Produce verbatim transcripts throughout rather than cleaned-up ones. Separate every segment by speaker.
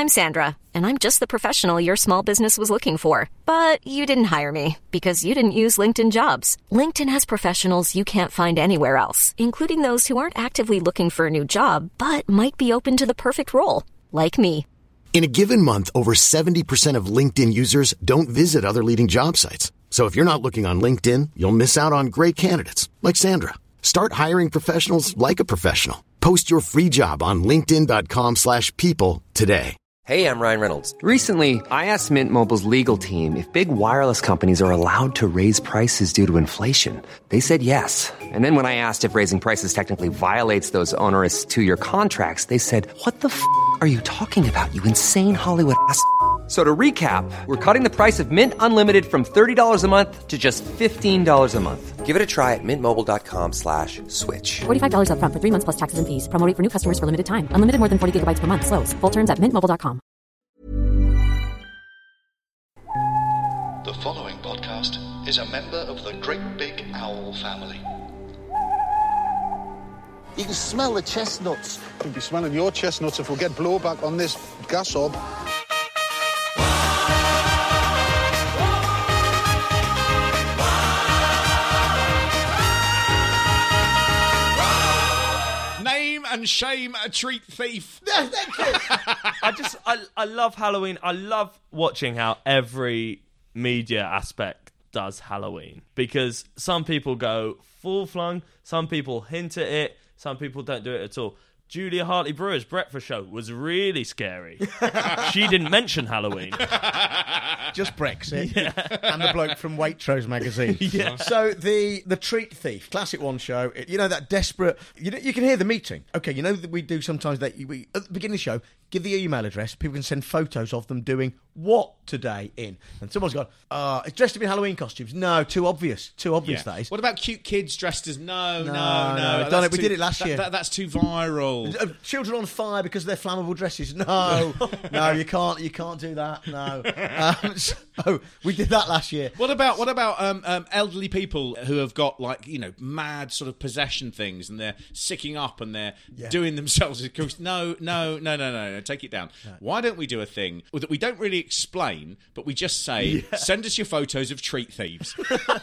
Speaker 1: I'm Sandra, and I'm just the professional your small business was looking for. But you didn't hire me because you didn't use LinkedIn Jobs. LinkedIn has professionals you can't find anywhere else, including those who aren't actively looking for a new job, but might be open to the perfect role, like me.
Speaker 2: In a given month, over seventy percent of LinkedIn users don't visit other leading job sites. So if you're not looking on LinkedIn, you'll miss out on great candidates like Sandra. Start hiring professionals like a professional. Post your free job on linkedin.com slash people today.
Speaker 3: Hey, I'm Ryan Reynolds. Recently, I asked Mint Mobile's legal team if big wireless companies are allowed to raise prices due to inflation. They said yes. And then when I asked if raising prices technically violates those onerous two-year contracts, they said, what the f*** are you talking about, you insane Hollywood ass f- So to recap, we're cutting the price of Mint Unlimited from thirty dollars a month to just fifteen dollars a month. Give it a try at mintmobile.com slash switch.
Speaker 4: forty-five dollars up front for three months plus taxes and fees. Promo rate for new customers for limited time. Unlimited more than forty gigabytes per month. Slows full terms at mint mobile dot com.
Speaker 5: The following podcast is a member of the Great Big Owl family.
Speaker 6: You can smell the chestnuts.
Speaker 7: You'll be smelling your chestnuts if we get blowback on this gas hob.
Speaker 8: Name and shame a treat thief.
Speaker 6: Thank you.
Speaker 9: I just, I, I love Halloween. I love watching how every media aspect does Halloween, because some people go full flung, some people hint at it, some people don't do it at all. Julia Hartley-Brewer's breakfast show was really scary. She didn't mention Halloween.
Speaker 10: Just Brexit.
Speaker 9: Yeah.
Speaker 10: And the bloke from Waitrose magazine.
Speaker 9: Yeah.
Speaker 10: So the the treat thief, classic one show. It, you know that desperate. You know, you can hear the meeting. Okay, you know that we do sometimes that we at the beginning of the show give the email address. People can send photos of them doing what today in, and someone's gone. Uh, it's dressed up in Halloween costumes. No, too obvious. Too obvious.
Speaker 8: Yeah.
Speaker 10: That is.
Speaker 8: What about cute kids dressed as no, no,
Speaker 10: No,
Speaker 8: no?
Speaker 10: no,
Speaker 8: that's
Speaker 10: done it. We
Speaker 8: too-
Speaker 10: did it last
Speaker 8: that-
Speaker 10: year.
Speaker 8: that- that's too viral.
Speaker 10: Uh, children on fire because of their flammable dresses. No, no, you can't. You can't do that. No. Um, so we did that last year.
Speaker 8: What about what about um, um, elderly people who have got like you know mad sort of possession things and they're sicking up and they're
Speaker 10: Yeah.
Speaker 8: doing themselves? No, no, no, no, no, no. Take it down. No. Why don't we do a thing that we don't really explain, but we just say, yeah. Send us your photos of treat thieves,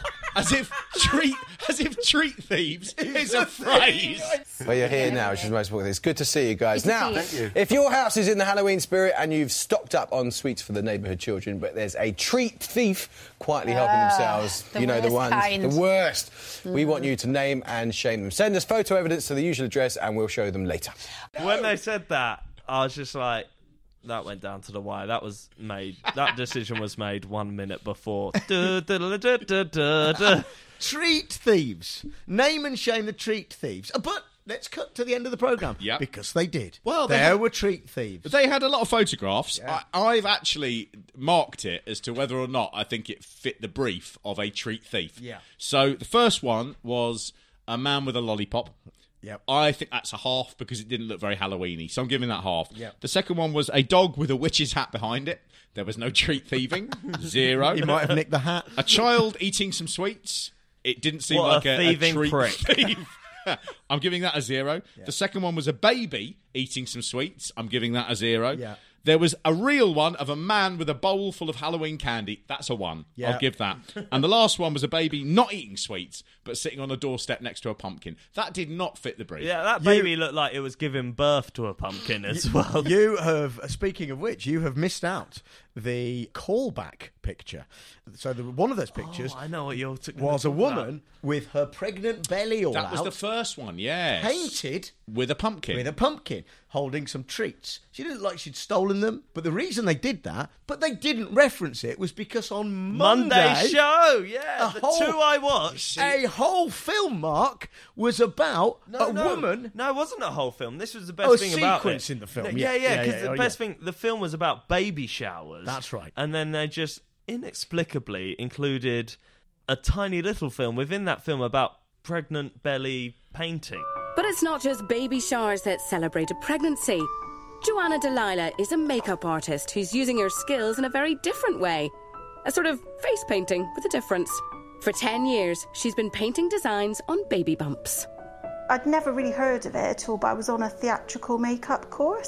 Speaker 8: as if treat as if treat thieves is a phrase.
Speaker 11: Well, you're here now, which is the most important thing. It's good to see you guys.
Speaker 12: Good to
Speaker 11: now,
Speaker 12: see you.
Speaker 11: if your house is in the Halloween spirit and you've stocked up on sweets for the neighbourhood children, but there's a treat thief quietly helping
Speaker 12: Ah,
Speaker 11: themselves,
Speaker 12: the
Speaker 11: you know, the
Speaker 12: worst
Speaker 11: ones,
Speaker 12: kind.
Speaker 11: the worst,
Speaker 12: Mm.
Speaker 11: we want you to name and shame them. Send us photo evidence to the usual address and we'll show them later.
Speaker 9: When they said that, I was just like, that went down to the wire. That was made. That decision was made one minute before. Du- du- du- du- du- du- du.
Speaker 10: Treat thieves. Name and shame the treat thieves. Uh, But let's cut to the end of the programme.
Speaker 8: Yep.
Speaker 10: Because they did.
Speaker 8: Well, they
Speaker 10: there
Speaker 8: had-
Speaker 10: were treat thieves.
Speaker 8: They had a lot of photographs.
Speaker 10: Yeah.
Speaker 8: I, I've actually marked it as to whether or not I think it fit the brief of a treat thief.
Speaker 10: Yeah.
Speaker 8: So the first one was a man with a lollipop.
Speaker 10: Yep.
Speaker 8: I think that's a half because it didn't look very Halloweeny, so I'm giving that half.
Speaker 10: Yep.
Speaker 8: The second one was a dog with a witch's hat behind it. There was no treat thieving. Zero.
Speaker 10: He might have nicked the hat.
Speaker 8: A child eating some sweets. It didn't seem
Speaker 9: What
Speaker 8: like
Speaker 9: a
Speaker 8: a, a
Speaker 9: thieving
Speaker 8: treat
Speaker 9: prick.
Speaker 8: thief. I'm giving that a zero.
Speaker 10: Yeah.
Speaker 8: The second one was a baby eating some sweets. I'm giving that a zero.
Speaker 10: Yeah.
Speaker 8: There was a real one of a man with a bowl full of Halloween candy. That's a one.
Speaker 10: Yeah.
Speaker 8: I'll give that. And the last one was a baby not eating sweets, but sitting on a doorstep next to a pumpkin. That did not fit the brief.
Speaker 9: Yeah, that baby looked like it was giving birth to a pumpkin as well.
Speaker 10: You have, speaking of which, you have missed out the callback picture. So the, one of those pictures
Speaker 9: Oh, I know what you're t-
Speaker 10: was a
Speaker 9: talking
Speaker 10: woman
Speaker 9: about.
Speaker 10: with her pregnant belly all
Speaker 8: That
Speaker 10: out.
Speaker 8: was the first one, yes.
Speaker 10: Painted
Speaker 8: with a pumpkin.
Speaker 10: with a pumpkin, holding some treats. She didn't look like she'd stolen them, but the reason they did that, but they didn't reference it, was because on Monday,
Speaker 9: Monday show, yeah,
Speaker 10: a
Speaker 9: the
Speaker 10: whole-
Speaker 9: two I watched.
Speaker 10: a whole film, Mark, was about
Speaker 9: No,
Speaker 10: a
Speaker 9: no.
Speaker 10: woman.
Speaker 9: No, it wasn't a whole film. This was the best
Speaker 10: Oh, a
Speaker 9: thing about it.
Speaker 10: sequence in the film,
Speaker 9: Yeah,
Speaker 10: yeah.
Speaker 9: yeah,
Speaker 10: Yeah,
Speaker 9: because
Speaker 10: yeah,
Speaker 9: the
Speaker 10: oh,
Speaker 9: best
Speaker 10: yeah.
Speaker 9: thing, the film was about baby showers.
Speaker 10: That's right.
Speaker 9: And then they just inexplicably included a tiny little film within that film about pregnant belly painting.
Speaker 13: But it's not just baby showers that celebrate a pregnancy. Joanna Delilah is a makeup artist who's using her skills in a very different way. A sort of face painting with a difference. For ten years, she's been painting designs on baby bumps.
Speaker 14: I'd never really heard of it at all, but I was on a theatrical makeup course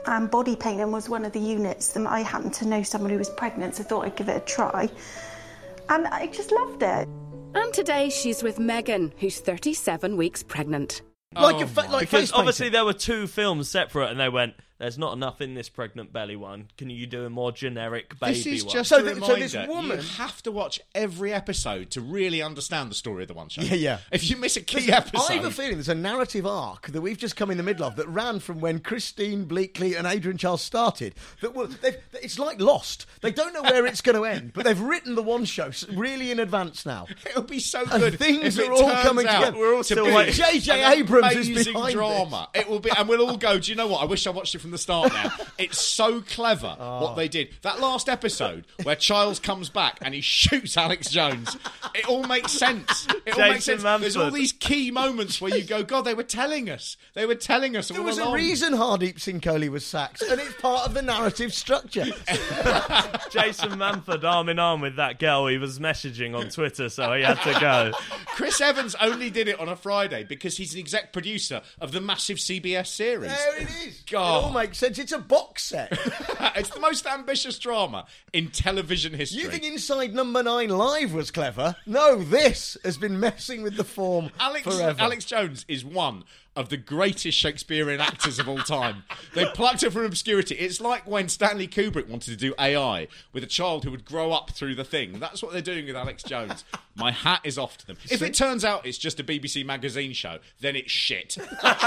Speaker 12: and body painting was one of the units, and I happened to know someone who was pregnant, so I thought I'd give it a try. And I just loved it.
Speaker 13: And today she's with Megan, who's thirty-seven weeks pregnant.
Speaker 10: Like
Speaker 9: Oh
Speaker 10: a fa-
Speaker 9: my-
Speaker 10: like
Speaker 9: because
Speaker 10: face
Speaker 9: obviously
Speaker 10: painting.
Speaker 9: there were two films separate, and they went, "There's not enough in this pregnant belly one. Can you do a more generic baby
Speaker 8: This is
Speaker 9: one?"
Speaker 8: just
Speaker 10: So
Speaker 8: a
Speaker 10: th- so
Speaker 8: reminder,
Speaker 10: this woman-
Speaker 8: you have to watch every episode to really understand the story of the one show.
Speaker 10: Yeah, yeah.
Speaker 8: If you miss a key
Speaker 10: Listen,
Speaker 8: episode...
Speaker 10: I have a feeling there's a narrative arc that we've just come in the middle of that ran from when Christine Bleakley and Adrian Charles started. That will, they've- it's like Lost. They don't know where it's going to end, but they've written the one show s- really in advance now.
Speaker 8: It'll be so
Speaker 10: And
Speaker 8: good.
Speaker 10: things
Speaker 8: if it
Speaker 10: are all
Speaker 8: turns
Speaker 10: coming
Speaker 8: out
Speaker 10: together. We're all
Speaker 8: to
Speaker 10: still
Speaker 8: be
Speaker 10: waiting. J J
Speaker 8: an
Speaker 10: Abrams is
Speaker 8: amazing
Speaker 10: behind
Speaker 8: drama. It will be, and we'll all go, do you know what? I wish I watched it from the start now. It's so clever what they did. That last episode where Childs comes back and he shoots Alex Jones. It all makes sense. It all makes
Speaker 9: Jason
Speaker 8: sense. There's all
Speaker 9: Manford.
Speaker 8: these key moments where you go, God, they were telling us. They were telling us
Speaker 10: There
Speaker 8: all
Speaker 10: was
Speaker 8: along.
Speaker 10: a reason Hardeep Singh Kohli was sacked, and it's part of the narrative structure.
Speaker 9: Jason Manford arm in arm with that girl he was messaging on Twitter, so he had to go.
Speaker 8: Chris Evans only did it on a Friday because he's an exec producer of the massive C B S series.
Speaker 10: There it is.
Speaker 8: God.
Speaker 10: It all makes sense. It's a box set.
Speaker 8: It's the most ambitious drama in television history.
Speaker 10: You think Inside Number Nine Live was clever? No, this has been messing with the form
Speaker 8: Alex,
Speaker 10: forever.
Speaker 8: Alex Jones is one of the greatest Shakespearean actors of all time. They plucked her from obscurity. It's like when Stanley Kubrick wanted to do A I with a child who would grow up through the thing. That's what they're doing with Alex Jones. My hat is off to them. If it turns out it's just a B B C magazine show, then it's shit.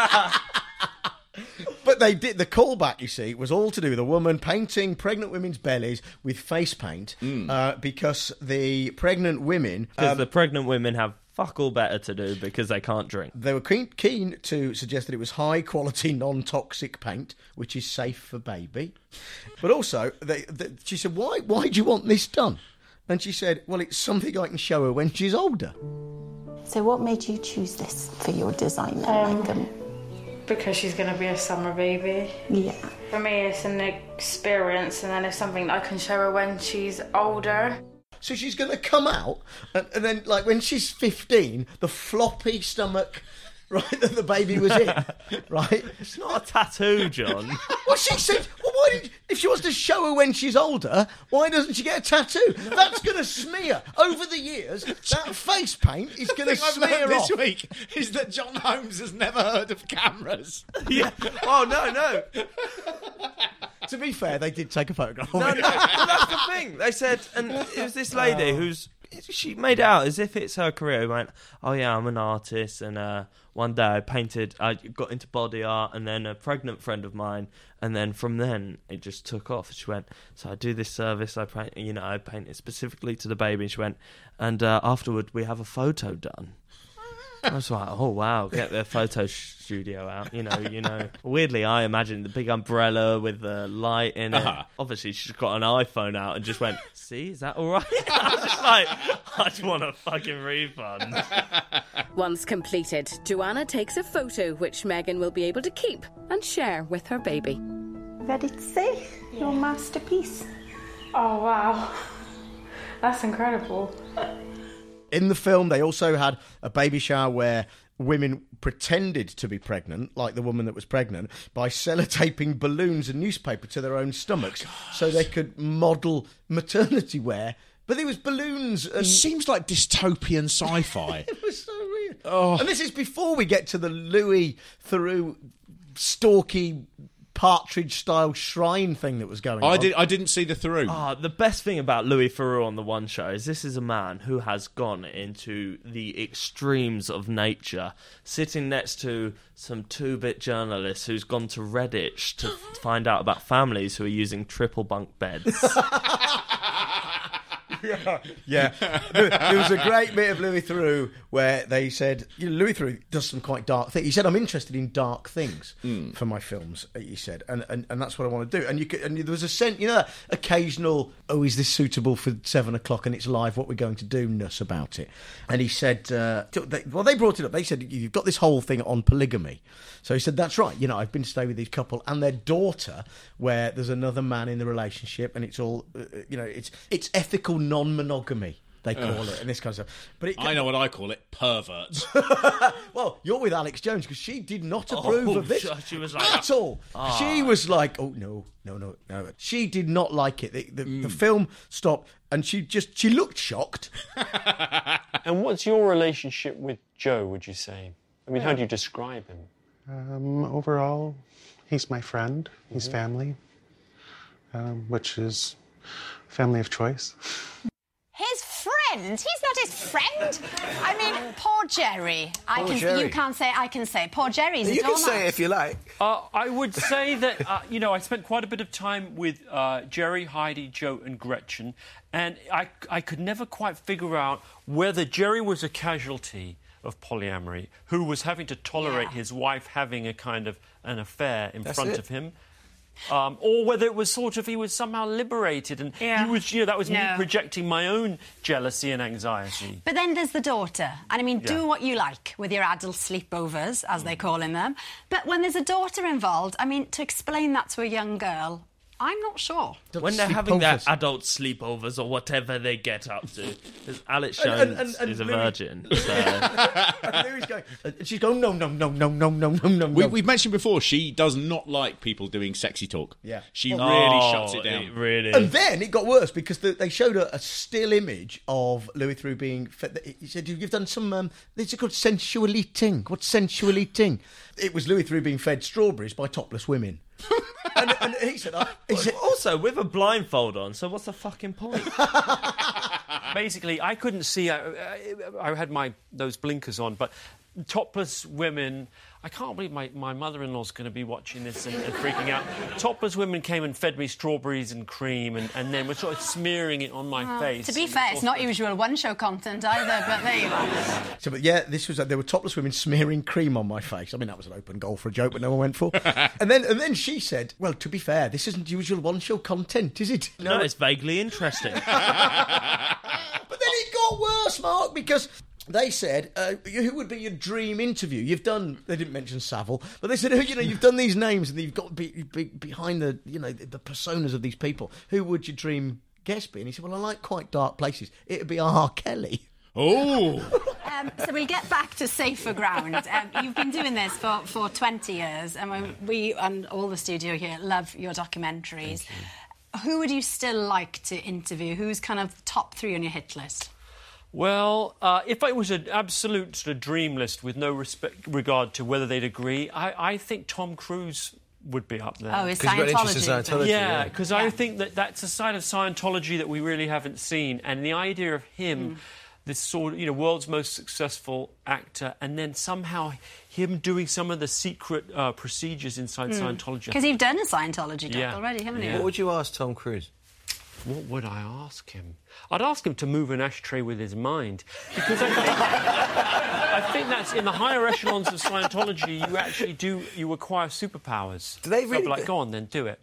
Speaker 10: But they did the callback. You see, was all to do with a woman painting pregnant women's bellies with face paint uh, because the pregnant women,
Speaker 9: Because
Speaker 10: um,
Speaker 9: the pregnant women have fuck all better to do because they can't drink.
Speaker 10: they were keen, keen to suggest that it was high quality, non toxic paint, which is safe for baby. But also, they, they, she said, "Why? Why do you want this done?" And she said, "Well, it's something I can show her when she's older."
Speaker 12: So what made you choose this for your design then,
Speaker 14: Um,
Speaker 12: Megan?
Speaker 14: Because she's going to be a summer baby.
Speaker 12: Yeah.
Speaker 14: For me, it's an experience, and then it's something that I can show her when she's older.
Speaker 10: So she's going to come out, and, and then, like, when she's fifteen, the floppy stomach, right, that the baby was in, right?
Speaker 9: It's not a tattoo, John.
Speaker 10: Well, she said, well, why did, if she wants to show her when she's older, why doesn't she get a tattoo? That's going to smear. Over the years, that face paint is going to
Speaker 8: The thing I've
Speaker 10: smear
Speaker 8: learned
Speaker 10: off.
Speaker 8: this week is that John Holmes has never heard of cameras.
Speaker 9: Yeah. Oh, no, no.
Speaker 10: To be fair, they did take a photograph of
Speaker 9: No,
Speaker 10: it.
Speaker 9: no, well, that's the thing. They said, and it was this lady who's, she made it out as if it's her career. Who went, oh yeah, I'm an artist, and uh, one day I painted, I got into body art, and then a pregnant friend of mine, and then from then it just took off. She went, so I do this service, I paint, you know, I paint it specifically to the baby. And she went, and uh, afterward we have a photo done. I was like, oh wow, get the photo studio out, you know, you know. Weirdly, I imagined the big umbrella with the light in it.
Speaker 8: Uh-huh.
Speaker 9: Obviously, she's got an iPhone out and just went, see, is that all right? I was just like, I just want a fucking refund.
Speaker 13: Once completed, Joanna takes a photo which Megan will be able to keep and share with her baby.
Speaker 12: Ready to see your masterpiece?
Speaker 14: Oh, wow. That's incredible.
Speaker 10: In the film, they also had a baby shower where women pretended to be pregnant, like the woman that was pregnant, by sellotaping balloons and newspaper to their own stomachs so they could model maternity wear. But there was balloons and...
Speaker 8: It seems like dystopian sci-fi.
Speaker 10: It was so weird.
Speaker 8: Oh.
Speaker 10: And this is before we get to the Louis Theroux stalky Partridge-style shrine thing that was going
Speaker 8: I
Speaker 10: on.
Speaker 8: did. I didn't see the through.
Speaker 9: Ah, the best thing about Louis Theroux on the One Show is this is a man who has gone into the extremes of nature, sitting next to some two-bit journalists who's gone to Redditch to find out about families who are using triple bunk beds.
Speaker 10: yeah, yeah. There, there was a great bit of Louis Theroux where they said, you know, Louis Theroux does some quite dark things. He said, I'm interested in dark things
Speaker 8: mm.
Speaker 10: for my films, he said, and, and, and that's what I want to do. And you could, and there was a sense, you know, that occasional, oh, is this suitable for seven o'clock and it's live, what we're going to do-ness about it. And he said, uh, they, well, they brought it up. They said, you've got this whole thing on polygamy. So he said, that's right. You know, I've been to stay with this couple and their daughter, where there's another man in the relationship, and it's all, uh, you know, it's it's ethical non-monogamy. they call it, and this kind of stuff. But it,
Speaker 8: I know what I call it, perverts.
Speaker 10: Well, you're with Alex Jones because she did not approve
Speaker 9: Oh,
Speaker 10: of this
Speaker 9: she was like,
Speaker 10: at all.
Speaker 9: Ah.
Speaker 10: She was like, "Oh no, no, no, no." She did not like it. The, the,
Speaker 8: Mm.
Speaker 10: the film stopped, and she just she looked shocked.
Speaker 15: And what's your relationship with Joe, would you say? I mean, how do you describe him?
Speaker 16: Um, overall, he's my friend. He's
Speaker 15: Mhm.
Speaker 16: family, um, which is family of choice.
Speaker 17: His friend? He's not his friend. I mean, poor Jerry. I
Speaker 11: Poor
Speaker 17: can.
Speaker 11: Jerry.
Speaker 17: You can't say. I can say. Poor Jerry's a
Speaker 11: You can
Speaker 17: doormat.
Speaker 11: say it if you like.
Speaker 15: Uh, I would say that, uh, you know, I spent quite a bit of time with uh, Jerry, Heidi, Joe and Gretchen, and I, I could never quite figure out whether Jerry was a casualty of polyamory, who was having to tolerate
Speaker 17: Yeah.
Speaker 15: his wife having a kind of an affair in
Speaker 11: That's
Speaker 15: front
Speaker 11: it.
Speaker 15: of him. Um, or whether it was sort of he was somehow liberated and
Speaker 17: Yeah.
Speaker 15: he was, you know, that was me
Speaker 17: No.
Speaker 15: projecting my own jealousy and anxiety.
Speaker 17: But then there's the daughter. And I mean,
Speaker 15: Yeah.
Speaker 17: do what you like with your adult sleepovers, as they call in them. But when there's a daughter involved, I mean, to explain that to a young girl, I'm not sure.
Speaker 9: When they're having their
Speaker 10: Sleepovers.
Speaker 9: adult sleepovers or whatever they get up to, 'cause Alex
Speaker 10: And-
Speaker 9: Jones
Speaker 10: and- and- and
Speaker 9: is a
Speaker 10: Louis-
Speaker 9: virgin. So.
Speaker 10: And Louis going, and she's going, no, no, no, no, no, no, no, no.
Speaker 8: We,
Speaker 10: no.
Speaker 8: we've mentioned before, she does not like people doing sexy talk.
Speaker 10: Yeah.
Speaker 8: She
Speaker 10: Well-
Speaker 8: really
Speaker 9: Oh,
Speaker 8: shuts it down.
Speaker 9: really.
Speaker 10: And then it got worse because the, they showed a, a still image of Louis Theroux being fed. He said, "You've done some. Um, this is called sensual eating. What's sensual eating?" It was Louis Theroux being fed strawberries by topless women. and, and he said, I, he said,
Speaker 9: also with a blindfold on, so what's the fucking point?
Speaker 15: Basically, I couldn't see. I, I, I had my those blinkers on, but topless women. I can't believe my, my mother-in-law's going to be watching this and, and freaking out. Topless women came and fed me strawberries and cream, and, and then were sort of smearing it on my
Speaker 17: Well,
Speaker 15: face.
Speaker 17: to be fair, it's not usual one-show content either, but there you are.
Speaker 10: So, but yeah, this was there were topless women smearing cream on my face. I mean, that was an open goal for a joke, but no one went for. and then, and then she said, "Well, to be fair, this isn't usual one-show content, is it?"
Speaker 9: No, it's vaguely interesting.
Speaker 10: But then it got worse, Mark, because they said, uh, who would be your dream interview? You've done, they didn't mention Savile, but they said, you know, you've done these names and you've got to be, be behind the, you know, the, the personas of these people. Who would your dream guest be? And he said, well, I like quite dark places. It'd be R. Kelly.
Speaker 8: Oh!
Speaker 17: Um, so we'll get back to safer ground. Um, you've been doing this for, for twenty years, and we, we and all the studio here love your documentaries. Who would you still like to interview? Who's kind of top three on your hit list?
Speaker 15: Well, uh, if it was an absolute sort of dream list with no respect, regard to whether they'd agree, I, I think Tom Cruise would be up there.
Speaker 17: Oh, is
Speaker 11: 'Cause you've got an interest in
Speaker 17: Scientology?
Speaker 11: Scientology,
Speaker 15: Yeah,
Speaker 11: yeah.
Speaker 15: because
Speaker 17: Yeah.
Speaker 15: I think that that's a side of Scientology that we really haven't seen, and the idea of him,
Speaker 17: Mm.
Speaker 15: this sort of, you know, world's most successful actor, and then somehow him doing some of the secret uh, procedures inside Scientology.
Speaker 17: Because you've done a Scientology doc
Speaker 15: Yeah.
Speaker 17: already, haven't you?
Speaker 15: Yeah.
Speaker 11: What would you ask Tom Cruise?
Speaker 15: What would I ask him? I'd ask him to move an ashtray with his mind, because I think, I think that's in the higher echelons of Scientology. You actually do you acquire superpowers.
Speaker 11: Do they
Speaker 15: So I'd
Speaker 11: really-
Speaker 15: be like, go on then, do it.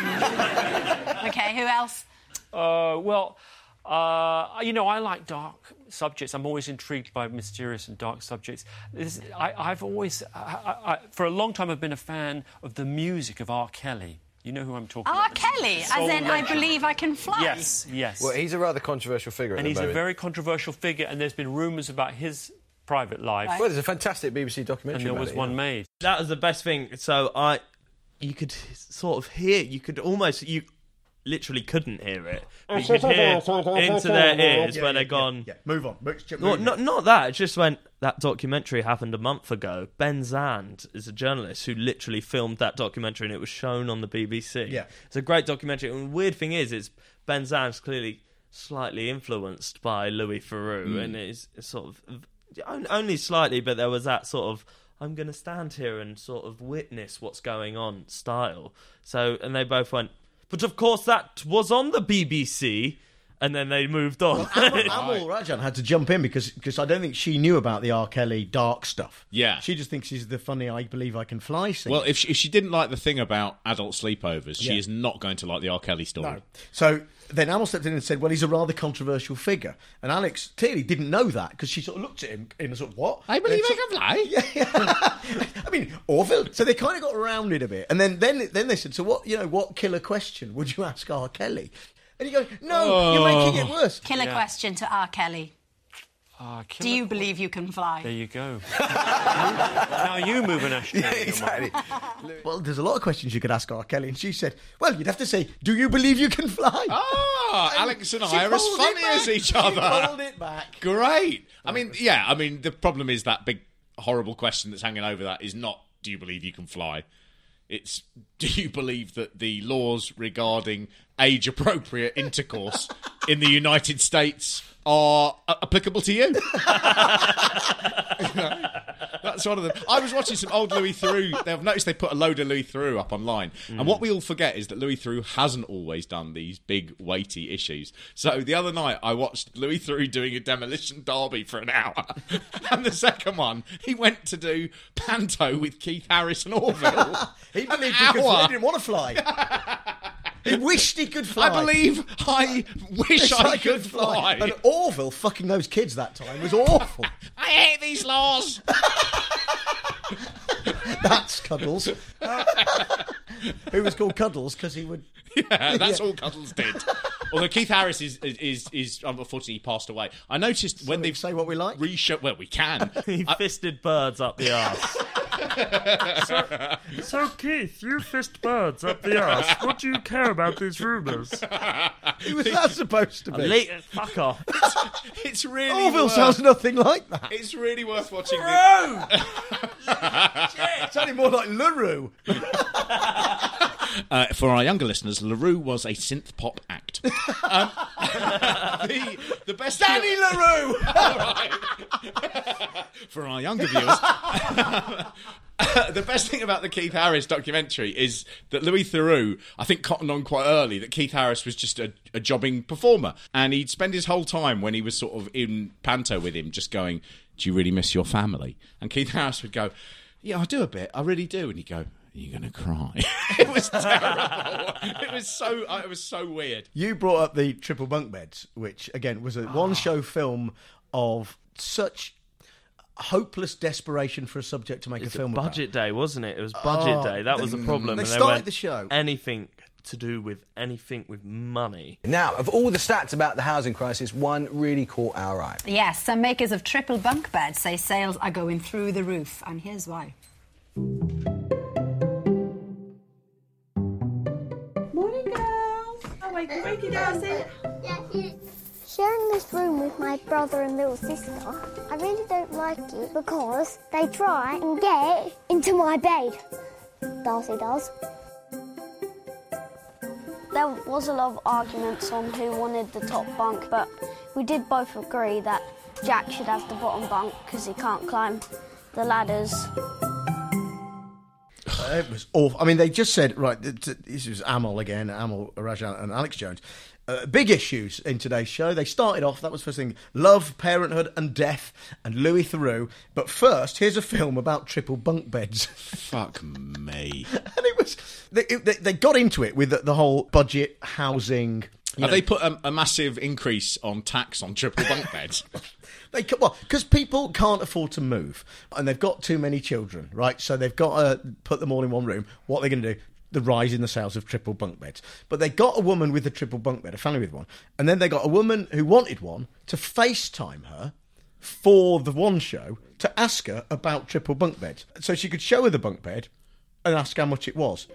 Speaker 17: Okay, who else?
Speaker 15: Uh, well, uh, you know, I like dark subjects. I'm always intrigued by mysterious and dark subjects. This, I, I've always, I, I, I, for a long time, I've been a fan of the music of R. Kelly. You know who I'm talking
Speaker 17: R.
Speaker 15: about?
Speaker 17: Kelly, as
Speaker 15: Soul
Speaker 17: in I
Speaker 15: legend.
Speaker 17: believe I can fly.
Speaker 15: Yes, yes.
Speaker 11: Well, he's a rather controversial figure at
Speaker 15: and
Speaker 11: the
Speaker 15: he's
Speaker 11: moment.
Speaker 15: a very controversial figure, and there's been rumours about his private life.
Speaker 17: Right.
Speaker 11: Well, there's a fantastic B B C documentary
Speaker 15: And there
Speaker 11: about
Speaker 15: was
Speaker 11: it,
Speaker 15: one
Speaker 11: yeah.
Speaker 15: made.
Speaker 9: That was the best thing. So I, you could sort of hear, you could almost, you literally couldn't hear it, but you could hear into their ears
Speaker 10: Yeah,
Speaker 9: where
Speaker 10: yeah,
Speaker 9: they're
Speaker 10: yeah,
Speaker 9: gone.
Speaker 10: Yeah, move on. Move, move
Speaker 9: Well,
Speaker 10: on.
Speaker 9: not, not that. It just went, that documentary happened a month ago. Ben Zand is a journalist who literally filmed that documentary and it was shown on the B B C.
Speaker 10: Yeah.
Speaker 9: It's a great documentary. And the weird thing is, it's Ben Zand's clearly slightly influenced by Louis Theroux and it's, it's sort of, on- only slightly, but there was that sort of, I'm going to stand here and sort of witness what's going on style. So, and they both went, but of course that was on the B B C. And then they moved on.
Speaker 10: Amal, Amal Rajan had to jump in because because I don't think she knew about the R. Kelly dark stuff.
Speaker 8: Yeah.
Speaker 10: She just thinks she's the funny I Believe I Can Fly singer.
Speaker 8: Well, if she, if she didn't like the thing about adult sleepovers,
Speaker 10: Yeah.
Speaker 8: she is not going to like the R. Kelly story.
Speaker 10: No. So then Amal stepped in and said, well, he's a rather controversial figure. And Alex clearly didn't know that because she sort of looked at him in a sort of, what?
Speaker 8: I believe
Speaker 10: And
Speaker 8: I can fly.
Speaker 10: Yeah, yeah. I mean, Orville. So they kind of got around it a bit. And then, then, then they said, so what, you know, what killer question would you ask R. Kelly? And you go, no, you're making it worse.
Speaker 17: Killer
Speaker 15: Yeah.
Speaker 17: question to R. Kelly.
Speaker 15: Ah,
Speaker 17: Do
Speaker 15: killer-
Speaker 17: you believe you can fly?
Speaker 15: There you go. Now you move an ashtray.
Speaker 11: Yeah, exactly.
Speaker 10: Well, there's a lot of questions you could ask R. Kelly, and she said, well, you'd have to say, do you believe you can fly?
Speaker 8: Ah, Alex and
Speaker 10: she
Speaker 8: I are as
Speaker 10: pulled it
Speaker 8: funny as
Speaker 10: back.
Speaker 8: each
Speaker 10: She
Speaker 8: other.
Speaker 10: pulled it back.
Speaker 8: Great. I mean, yeah, I mean, the problem is that big, horrible question that's hanging over that is not, do you believe you can fly? It's, do you believe that the laws regarding age-appropriate intercourse in the United States are uh, applicable to you? You know? That's one of them. I was watching some old Louis Theroux. They've noticed they put a load of Louis Theroux up online.
Speaker 9: Mm.
Speaker 8: And what we all forget is that Louis Theroux hasn't always done these big, weighty issues. So the other night, I watched Louis Theroux doing a demolition derby for an hour. And the second one, he went to do Panto with Keith Harris and Orville.
Speaker 10: He believed he could fly. He didn't want to fly. He wished he could fly.
Speaker 8: I believe, I wish I, I could fly.
Speaker 10: And Orville fucking those kids that time was awful.
Speaker 8: I hate these laws.
Speaker 10: That's Cuddles. Who was called Cuddles because he would...
Speaker 8: Yeah, that's
Speaker 10: Yeah.
Speaker 8: all Cuddles did. Although Keith Harris is is is, is unfortunately passed away. I noticed when they
Speaker 10: say what we like.
Speaker 8: Reshow, well, we can.
Speaker 9: He
Speaker 8: I-
Speaker 9: fisted birds up the arse.
Speaker 18: So, so, Keith, you fist birds up the arse. What do you care about these rumours?
Speaker 10: Who was that supposed to be?
Speaker 9: Le- fuck off.
Speaker 8: It's really
Speaker 10: Orville
Speaker 8: worth,
Speaker 10: sounds nothing like that.
Speaker 8: It's really worth watching.
Speaker 10: LaRue! It sounded more like LaRue.
Speaker 8: Uh, for our younger listeners, LaRue was a synth pop act. Um, the, the best
Speaker 10: Danny LaRue!
Speaker 8: For our younger viewers, the best thing about the Keith Harris documentary is that Louis Theroux, I think, cottoned on quite early that Keith Harris was just a, a jobbing performer. And he'd spend his whole time when he was sort of in Panto with him just going, do you really miss your family? And Keith Harris would go, yeah, I do a bit. I really do. And he'd go, you're going to cry. It was terrible. It was so uh, it was so weird.
Speaker 10: You brought up the Triple Bunk Beds, which, again, was a one-show film of such hopeless desperation for a subject to make
Speaker 9: It's
Speaker 10: a film
Speaker 9: budget
Speaker 10: about.
Speaker 9: day, wasn't it? It was budget
Speaker 10: Oh,
Speaker 9: day. That
Speaker 10: they-
Speaker 9: was the problem.
Speaker 10: they
Speaker 9: And
Speaker 10: started
Speaker 9: went,
Speaker 10: the show.
Speaker 9: Anything to do with anything with money.
Speaker 11: Now, of all the stats about the housing crisis, one really caught our eye.
Speaker 17: Yes, some makers of triple bunk beds say sales are going through the roof, and here's why.
Speaker 19: Morning, girls. Oh, wake you, wake you, Darcy.
Speaker 20: Sharing this room with my brother and little sister, I really don't like it because they try and get into my bed. Darcy does. There was a lot of arguments on who wanted the top bunk, but we did both agree that Jack should have the bottom bunk because he can't climb the ladders.
Speaker 10: Uh, it was awful. I mean, they just said, right, this is Amal again, Amal Rajan and Alex Jones. Uh, big issues in today's show. They started off, that was first thing, love, parenthood and death, and Louis Theroux. But first, here's a film about triple bunk beds.
Speaker 8: Fuck me.
Speaker 10: And it was, they, they, they got into it with the, the whole budget, housing.
Speaker 8: Have know. they put a, a massive increase on tax on triple bunk beds?
Speaker 10: They well, because people can't afford to move, and they've got too many children, right? So they've got to put them all in one room. What are they going to do? The rise in the sales of triple bunk beds. But they got a woman with a triple bunk bed, a family with one, and then they got a woman who wanted one to FaceTime her for the one show to ask her about triple bunk beds, so she could show her the bunk bed and ask how much it was.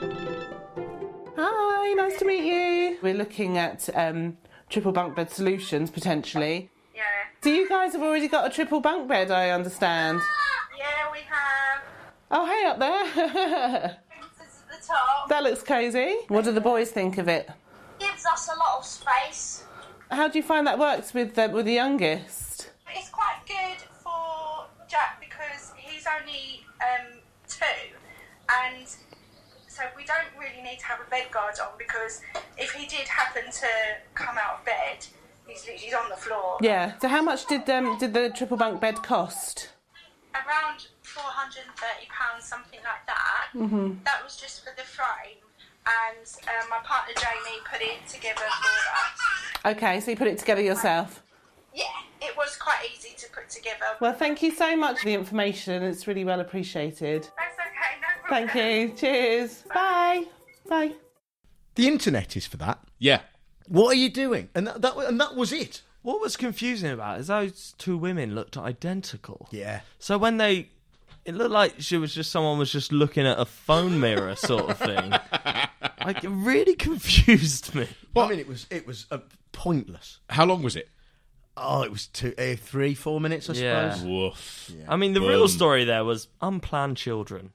Speaker 19: Hi, nice to meet you. We're looking at um, triple bunk bed solutions, potentially.
Speaker 14: Yeah.
Speaker 19: So you guys have already got a triple bunk bed, I understand.
Speaker 14: Yeah, we have.
Speaker 19: Oh, hey, up there.
Speaker 14: This is the top.
Speaker 19: That looks cosy. What do the boys think of it?
Speaker 14: Gives us a lot of space.
Speaker 19: How do you find that works with the, with the youngest?
Speaker 14: It's quite good for Jack because he's only um, two, and so we don't really need to have a bed guard on because if he did happen to come out of bed, he's literally on the floor.
Speaker 19: Yeah. So how much did um, did the triple bunk bed cost?
Speaker 14: Around four hundred and thirty pounds, something like that.
Speaker 19: Mhm.
Speaker 14: That was just for the frame, and um, my partner Jamie put it together for us.
Speaker 19: Okay, so you put it together yourself.
Speaker 14: Yeah, it was quite easy to put together.
Speaker 19: Well, thank you so much for the information. It's really well appreciated.
Speaker 14: That's okay, no problem.
Speaker 19: Thank you. Cheers. Bye. Bye.
Speaker 10: The internet is for that.
Speaker 8: Yeah.
Speaker 10: What are you doing? And that, that and that was it.
Speaker 9: What was confusing about it is those two women looked identical.
Speaker 10: Yeah.
Speaker 9: So when they... It looked like she was just someone was just looking at a phone mirror sort of thing. Like, it really confused me.
Speaker 10: Well, I mean, it was it was uh, pointless.
Speaker 8: How long was it?
Speaker 10: Oh, it was two, uh, three, four minutes, I
Speaker 9: Yeah.
Speaker 10: suppose.
Speaker 8: Woof.
Speaker 9: I mean, the
Speaker 8: Boom.
Speaker 9: real story there was unplanned children.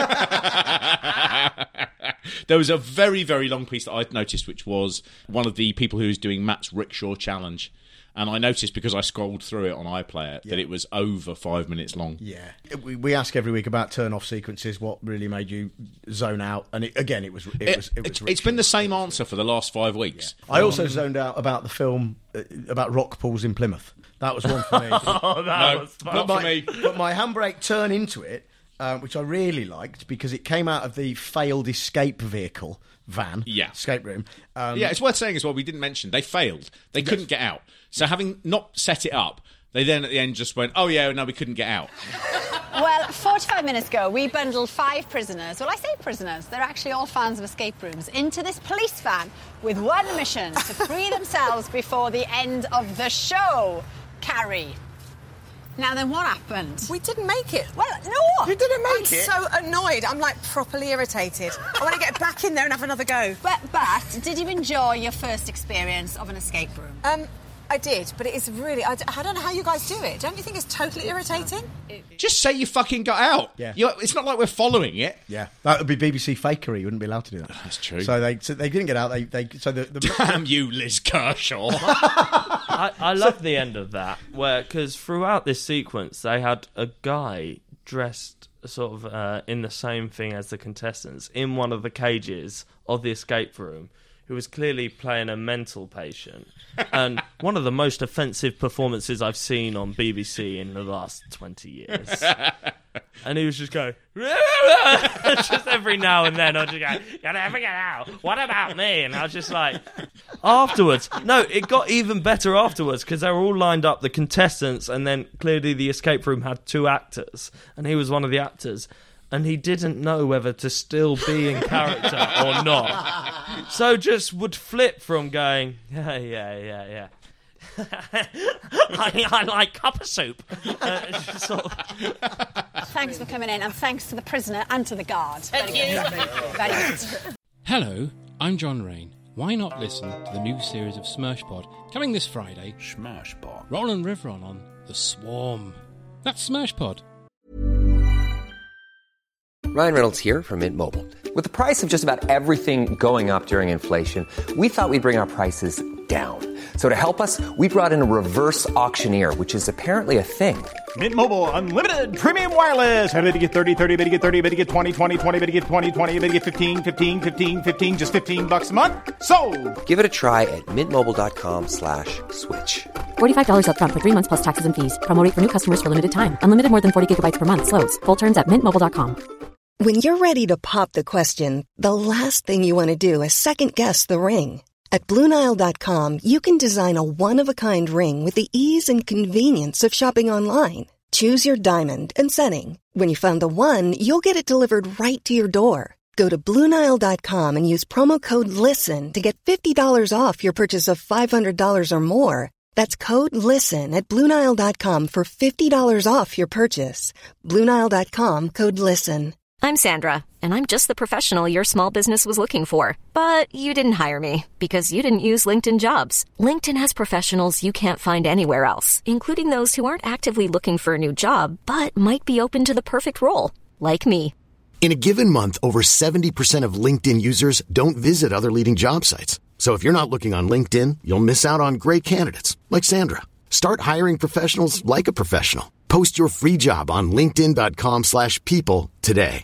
Speaker 8: There was a very, very long piece that I'd noticed, which was one of the people who was doing Matt's Rickshaw Challenge. And I noticed, because I scrolled through it on iPlayer,
Speaker 10: Yeah.
Speaker 8: that it was over five minutes long.
Speaker 10: Yeah. We, we ask every week about turn-off sequences, what really made you zone out. And it, again, it was it,
Speaker 8: It,
Speaker 10: was, it was
Speaker 8: it's,
Speaker 10: rich.
Speaker 8: it's been the same answer for the last five weeks.
Speaker 10: I also zoned out about the film, uh, about rock pools in Plymouth. That was one for me.
Speaker 9: Oh, that
Speaker 8: No,
Speaker 9: was fun.
Speaker 8: not
Speaker 10: but
Speaker 8: for
Speaker 10: my,
Speaker 8: me.
Speaker 10: But my handbrake turn into it, uh, which I really liked, because it came out of the failed escape vehicle van,
Speaker 8: Yeah.
Speaker 10: escape room. Um,
Speaker 8: Yeah, it's worth saying as well, we didn't mention, they failed. They couldn't get out. So having not set it up, they then at the end just went, oh yeah, no, we couldn't get out.
Speaker 17: Well, forty-five minutes ago, we bundled five prisoners, well, I say prisoners, they're actually all fans of escape rooms, into this police van with one mission, to free themselves before the end of the show. Carrie. Now then, what happened?
Speaker 21: We didn't make it.
Speaker 17: Well, no!
Speaker 21: You didn't make
Speaker 17: I'm
Speaker 21: it? so annoyed. I'm, like, properly irritated. I want to get back in there and have another go.
Speaker 17: But, but, did you enjoy your first experience of an escape room?
Speaker 21: Um, I did, but it is really... I, d- I don't know how you guys do it. Don't you think it's totally irritating?
Speaker 8: Just say you fucking got out.
Speaker 10: Yeah.
Speaker 8: You're, it's not like we're following it.
Speaker 10: Yeah, that would be B B C fakery. You wouldn't be allowed to do that.
Speaker 8: That's true.
Speaker 10: So they so they didn't get out. They they so the, the
Speaker 8: Damn you, Liz Kershaw.
Speaker 9: I, I love the end of that, where because throughout this sequence they had a guy dressed sort of uh, in the same thing as the contestants in one of the cages of the escape room, who was clearly playing a mental patient, and one of the most offensive performances I've seen on B B C in the last twenty years. And he was just going, just every now and then, I'd just go, you'll never get out. What about me? And I was just like, afterwards. No, it got even better afterwards, because they were all lined up, the contestants, and then clearly the escape room had two actors, and he was one of the actors. And he didn't know whether to still be in character or not. So just would flip from going, yeah, yeah, yeah, yeah. I, I like copper soup. Uh, it's just sort of...
Speaker 17: Thanks for coming in, and thanks to the prisoner and to the guard. Thank you. Very good.
Speaker 22: Hello, I'm John Rain. Why not listen to the new series of Smurshpod coming this Friday?
Speaker 23: Smurshpod.
Speaker 22: Roland Riveron on The Swarm. That's Smurshpod.
Speaker 3: Ryan Reynolds here from Mint Mobile. With the price of just about everything going up during inflation, we thought we'd bring our prices down. So to help us, we brought in a reverse auctioneer, which is apparently a thing.
Speaker 23: Mint Mobile Unlimited Premium Wireless. How to get thirty, thirty, how to get thirty, how to get twenty, twenty, twenty, how to get twenty, twenty, how to get fifteen, fifteen, fifteen, fifteen, just fifteen bucks a month? Sold!
Speaker 3: Give it a try at mintmobile.com slash switch.
Speaker 4: forty-five dollars up front for three months plus taxes and fees. Promo rate for new customers for limited time. Unlimited more than forty gigabytes per month. Slows full terms at mint mobile dot com.
Speaker 24: When you're ready to pop the question, the last thing you want to do is second-guess the ring. At Blue Nile dot com, you can design a one-of-a-kind ring with the ease and convenience of shopping online. Choose your diamond and setting. When you find the one, you'll get it delivered right to your door. Go to Blue Nile dot com and use promo code LISTEN to get fifty dollars off your purchase of five hundred dollars or more. That's code LISTEN at Blue Nile dot com for fifty dollars off your purchase. Blue Nile dot com, code LISTEN.
Speaker 1: I'm Sandra, and I'm just the professional your small business was looking for. But you didn't hire me because you didn't use LinkedIn Jobs. LinkedIn has professionals you can't find anywhere else, including those who aren't actively looking for a new job, but might be open to the perfect role, like me.
Speaker 2: In a given month, over seventy percent of LinkedIn users don't visit other leading job sites. So if you're not looking on LinkedIn, you'll miss out on great candidates like Sandra. Start hiring professionals like a professional. Post your free job on linkedin.com slash people today.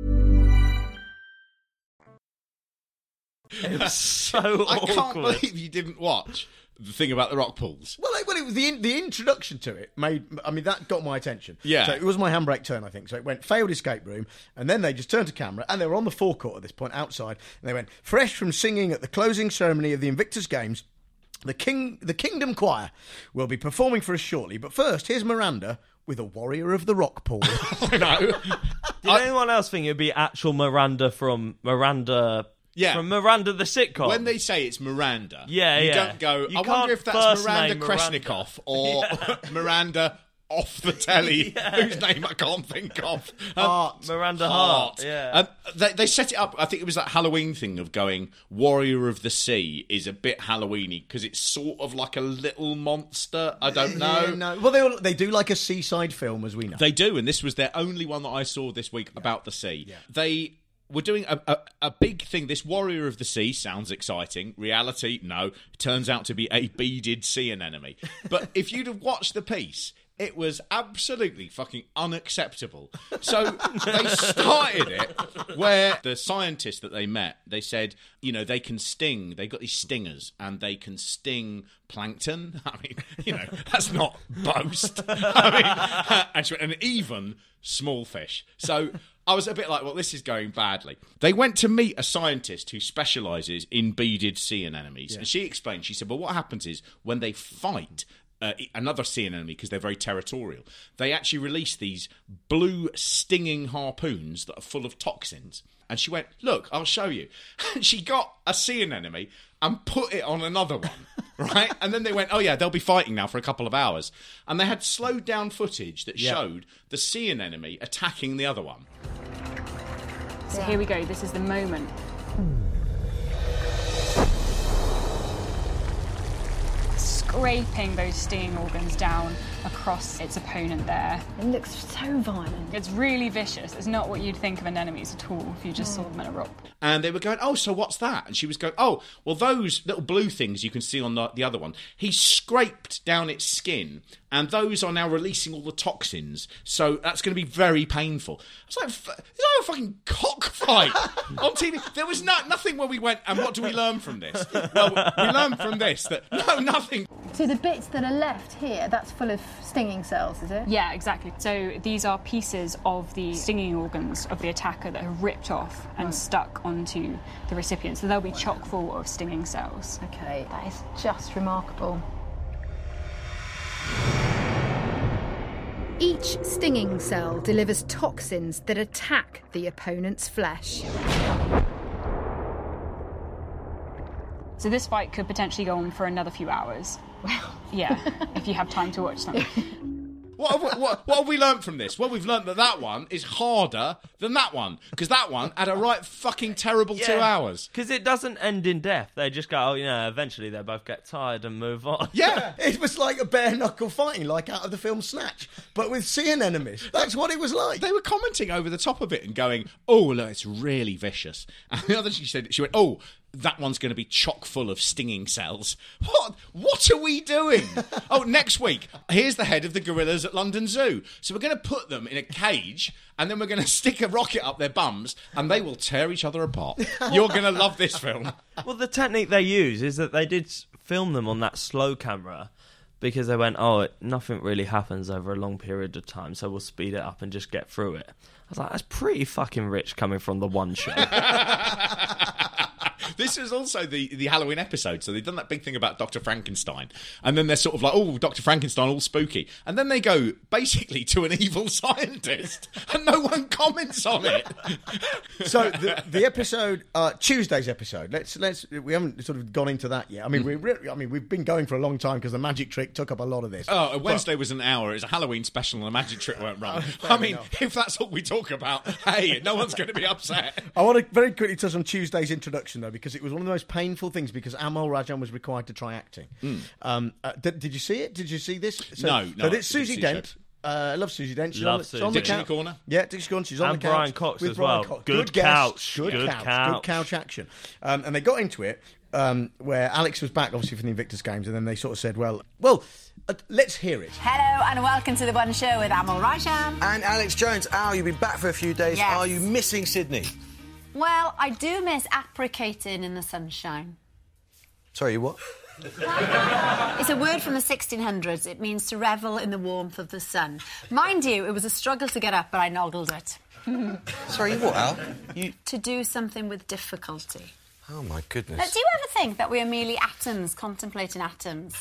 Speaker 9: It was so
Speaker 8: I can't
Speaker 9: awkward.
Speaker 8: believe you didn't watch the thing about the rock pools.
Speaker 10: Well, it, well, it was the in, the introduction to it made. I mean, that got my attention.
Speaker 8: Yeah.
Speaker 10: So it was my handbrake turn, I think. So it went failed escape room, and then they just turned to camera, and they were on the forecourt at this point outside, and they went fresh from singing at the closing ceremony of the Invictus Games. The King, the Kingdom Choir, will be performing for us shortly. But first, here's Miranda with a Warrior of the Rock Pool.
Speaker 8: No.
Speaker 9: Did I, anyone else think it'd be actual Miranda from Miranda
Speaker 8: Yeah.
Speaker 9: From Miranda the sitcom.
Speaker 8: When they say it's Miranda,
Speaker 9: Yeah,
Speaker 8: you
Speaker 9: yeah.
Speaker 8: don't go,
Speaker 9: You
Speaker 8: I
Speaker 9: can't
Speaker 8: wonder if that's
Speaker 9: first
Speaker 8: Miranda
Speaker 9: name Miranda.
Speaker 8: Kreshnikov or Miranda off the telly, whose name I can't think of. Um,
Speaker 9: Hart. Miranda Hart, yeah.
Speaker 8: Um, they, they set it up, I think it was that Halloween thing of going, Warrior of the Sea is a bit Halloween-y because it's sort of like a little monster. I don't know.
Speaker 10: Yeah, no. Well, they all, they do like a seaside film, as we know.
Speaker 8: They do, and this was their only one that I saw this week about the sea. Yeah. They were doing a, a, a big thing. This Warrior of the Sea sounds exciting. Reality, no. Turns out to be a beaded sea anemone. But if you'd have watched the piece, it was absolutely fucking unacceptable. So they started it where the scientists that they met, they said, you know, they can sting. They got these stingers and they can sting plankton. I mean, you know, that's not boast. I mean, and, she went, and even small fish. So I was a bit like, well, this is going badly. They went to meet a scientist who specialises in beaded sea anemones. Yeah. And she explained, she said, well, what happens is when they fight Uh, another sea anemone, because they're very territorial, they actually release these blue stinging harpoons that are full of toxins. And she went, look, I'll show you. And she got a sea anemone and put it on another one, right? And then they went, oh yeah, they'll be fighting now for a couple of hours. And they had slowed down footage that
Speaker 5: Yeah.
Speaker 8: showed the sea anemone attacking the other one.
Speaker 5: So here we go, this is the moment. Scraping those stinging organs down across its opponent there.
Speaker 21: It looks so violent.
Speaker 5: It's really vicious. It's not what you'd think of anemones at all if you just
Speaker 21: Mm.
Speaker 5: saw them in a rock.
Speaker 8: And they were going, oh, so what's that? And she was going, oh, well, those little blue things you can see on the, the other one, he scraped down its skin, and those are now releasing all the toxins, so that's going to be very painful. I was like, it's like a fucking cockfight on T V. There was not, nothing where we went, and what do we learn from this? Well, we learned from this that, no, nothing.
Speaker 21: So the bits that are left here, that's full of stinging cells, is it?
Speaker 5: Yeah, exactly. So these are pieces of the stinging organs of the attacker that are ripped off and stuck onto the recipient. So they'll be chock full of stinging cells.
Speaker 21: Okay, that is just remarkable.
Speaker 6: Each stinging cell delivers toxins that attack the opponent's flesh.
Speaker 5: So this fight could potentially go on for another few hours. Wow. Yeah, if you have time to watch something.
Speaker 8: What have, we, what, what have we learnt from this? Well, we've learnt that that one is harder than that one, because that one had a right fucking terrible two hours.
Speaker 9: Because it doesn't end in death. They just go, oh, you know, eventually they both get tired and move on.
Speaker 10: Yeah, it was like a bare-knuckle fighting, like out of the film Snatch, but with sea anemones. That's what it was like.
Speaker 8: They were commenting over the top of it and going, oh, look, it's really vicious. And the other, she said, she went, oh, that one's going to be chock full of stinging cells. What? What are we doing? Oh, next week, here's the head of the gorillas at London Zoo. So we're going to put them in a cage, and then we're going to stick a rocket up their bums, and they will tear each other apart. You're going to love this film.
Speaker 9: Well, the technique they use is that they did s- film them on that slow camera because they went, oh, it, nothing really happens over a long period of time, so we'll speed it up and just get through it. I was like, that's pretty fucking rich coming from the one show.
Speaker 8: This is also the, the Halloween episode, so they've done that big thing about Doctor Frankenstein, and then they're sort of like, oh, Doctor Frankenstein, all spooky, and then they go basically to an evil scientist, and no one comments on it.
Speaker 10: So the, the episode, uh, Tuesday's episode. Let's let's we haven't sort of gone into that yet. I mean,
Speaker 8: Mm.
Speaker 10: we re- I mean we've been going for a long time because the magic trick took up a lot of this.
Speaker 8: Oh, Wednesday
Speaker 10: But-
Speaker 8: was an hour. It's a Halloween special, and a magic trick won't run.
Speaker 10: Oh, fair
Speaker 8: I mean,
Speaker 10: enough.
Speaker 8: if that's all we talk about, hey, no one's going to be upset.
Speaker 10: I want to very quickly touch on Tuesday's introduction, though, because it was one of the most painful things, because Amal Rajan was required to try acting.
Speaker 8: Mm.
Speaker 10: Um, uh, did, did you see it? Did you see this? So,
Speaker 8: No, no,
Speaker 10: So
Speaker 8: I
Speaker 10: this
Speaker 8: didn't
Speaker 10: Susie
Speaker 8: see
Speaker 10: Dent.
Speaker 8: shows.
Speaker 10: Uh, I love Susie Dent. She's
Speaker 9: Love
Speaker 10: on, the- she's
Speaker 9: Susie
Speaker 10: on the
Speaker 8: Dixie
Speaker 10: couch.
Speaker 8: Corner?
Speaker 10: Yeah, Dixie Corner. She's on
Speaker 9: And
Speaker 10: the couch.
Speaker 9: Brian Cox
Speaker 10: with
Speaker 9: as
Speaker 10: Brian
Speaker 9: well.
Speaker 10: Cox.
Speaker 9: Good
Speaker 10: guest.
Speaker 9: couch.
Speaker 10: Good,
Speaker 9: Good
Speaker 10: couch.
Speaker 9: couch.
Speaker 10: Good couch action. Um, and they got into it um, where Alex was back, obviously, from the Invictus Games, and then they sort of said, well, well, uh, let's hear it.
Speaker 21: Hello and welcome to The One Show with Amal Rajan.
Speaker 11: And Alex Jones. Al, you've been back for a few days.
Speaker 21: Yes.
Speaker 11: Are you missing Sydney?
Speaker 21: Well, I do miss applicating in the sunshine.
Speaker 11: Sorry, what?
Speaker 21: It's a word from the sixteen hundreds. It means to revel in the warmth of the sun. Mind you, it was a struggle to get up, but I noggled it.
Speaker 11: Sorry, what, Al? You...
Speaker 21: To do something with difficulty.
Speaker 11: Oh, my goodness.
Speaker 21: Now, do you ever think that we are merely atoms contemplating atoms?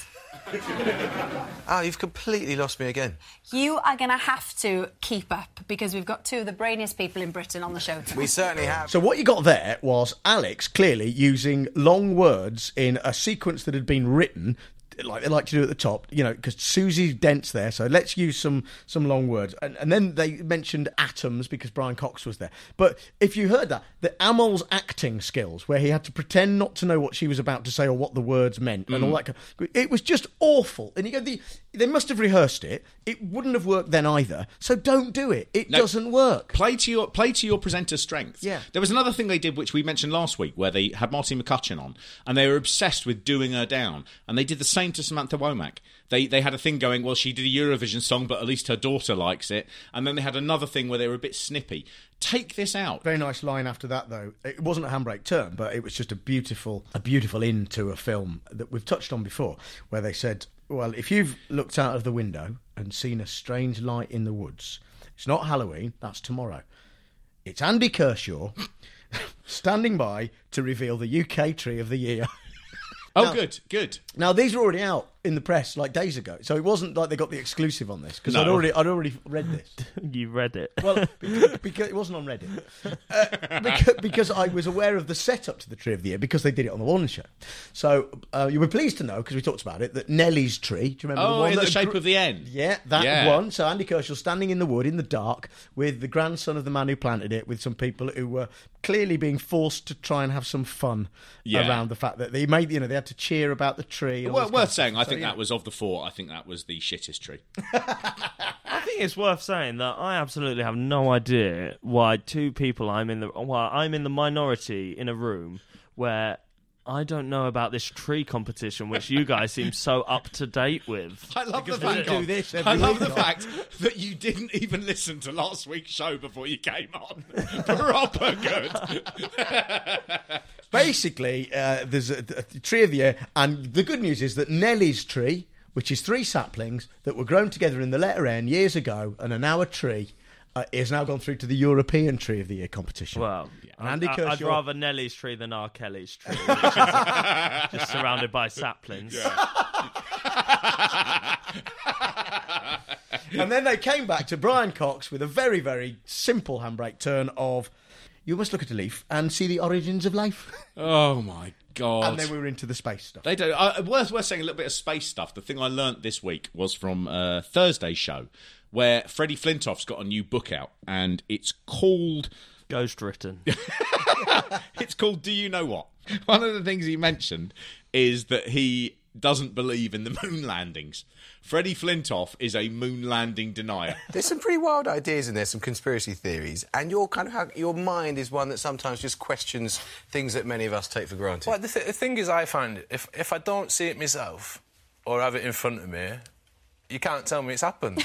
Speaker 11: Oh, you've completely lost me again.
Speaker 17: You are going to have to keep up because we've got two of the brainiest people in Britain on the show tonight.
Speaker 11: We certainly have.
Speaker 10: So what you got there was Alex clearly using long words in a sequence that had been written, like they like to do at the top, you know, because Susie Dent's there, so let's use some some long words. And, and then they mentioned atoms because Brian Cox was there. But if you heard that, the Amal's acting skills, where he had to pretend not to know what she was about to say or what the words meant and
Speaker 8: Mm.
Speaker 10: all that, kind of- it was just awful. And you go, the, they must have rehearsed it. It wouldn't have worked then either. So don't do it. It
Speaker 8: No,
Speaker 10: doesn't work.
Speaker 8: Play to your play to your presenter's strengths.
Speaker 10: Yeah.
Speaker 8: There was another thing they did, which we mentioned last week, where they had Martine McCutcheon on, and they were obsessed with doing her down, and they did the same to Samantha Womack. They they had a thing going, well, she did a Eurovision song, but at least her daughter likes it, and then they had another thing where they were a bit snippy. Take this out.
Speaker 10: Very nice line after that, though. It wasn't a handbrake turn, but it was just a beautiful, a beautiful into a film that we've touched on before, where they said, well, if you've looked out of the window and seen a strange light in the woods, it's not Halloween, that's tomorrow. It's Andy Kershaw standing by to reveal the U K Tree of the Year.
Speaker 8: Oh,
Speaker 10: Now-
Speaker 8: good, good.
Speaker 10: Now, these were already out in the press like days ago, so it wasn't like they got the exclusive on this, because
Speaker 9: No.
Speaker 10: I'd already, I'd already read this.
Speaker 9: You read it.
Speaker 10: Well, because, because it wasn't on Reddit. Uh, because, because I was aware of the setup to the Tree of the Year, because they did it on the Warner Show. So uh, you were pleased to know, because we talked about it, that Nellie's tree, do you remember
Speaker 8: Oh,
Speaker 10: the one?
Speaker 8: in the
Speaker 10: that
Speaker 8: shape
Speaker 10: gr-
Speaker 8: of the end.
Speaker 10: Yeah, that
Speaker 8: Yeah.
Speaker 10: one. So Andy Kershaw standing in the wood, in the dark, with the grandson of the man who planted it, with some people who were clearly being forced to try and have some fun
Speaker 8: Yeah.
Speaker 10: around the fact that they made, you know, they had to cheer about the tree. and all
Speaker 8: Well,
Speaker 10: this kind
Speaker 8: worth
Speaker 10: of
Speaker 8: saying,
Speaker 10: stuff.
Speaker 8: I
Speaker 10: So,
Speaker 8: think
Speaker 10: yeah.
Speaker 8: that was of the four. I think that was the shittest tree.
Speaker 9: I think it's worth saying that I absolutely have no idea why two people I'm in the why I'm in the minority in a room where I don't know about this tree competition, which you guys seem so up to date with.
Speaker 8: I love
Speaker 10: Because
Speaker 8: the
Speaker 10: we
Speaker 8: fact.
Speaker 10: do this every
Speaker 8: I love
Speaker 10: week,
Speaker 8: the
Speaker 10: John.
Speaker 8: fact that you didn't even listen to last week's show before you came on. Proper good.
Speaker 10: Basically, uh, there's a, a tree of the year, and the good news is that Nellie's tree, which is three saplings that were grown together in the letter N years ago and are now a tree, uh, is now gone through to the European Tree of the Year competition.
Speaker 9: Well,
Speaker 10: And Andy
Speaker 9: I, I'd
Speaker 10: Kershaw-
Speaker 9: rather Nellie's tree than R. Kelly's tree, which is uh, just surrounded by saplings.
Speaker 10: And then they came back to Brian Cox with a very, very simple handbrake turn of, you must look at a leaf and see the origins of life.
Speaker 8: Oh my god!
Speaker 10: And then we were into the space stuff.
Speaker 8: They do. Uh, worth worth saying a little bit of space stuff. The thing I learnt this week was from uh, Thursday's show, where Freddie Flintoff's got a new book out, and it's called
Speaker 9: Ghost Written.
Speaker 8: It's called Do You Know What? One of the things he mentioned is that he doesn't believe in the moon landings. Freddie Flintoff is a moon landing denier.
Speaker 11: There's some pretty wild ideas in there, some conspiracy theories, and your kind of how, your mind is one that sometimes just questions things that many of us take for granted.
Speaker 7: Well, the, th- the thing is, I find if if I don't see it myself or have it in front of me, you can't tell me it's happened.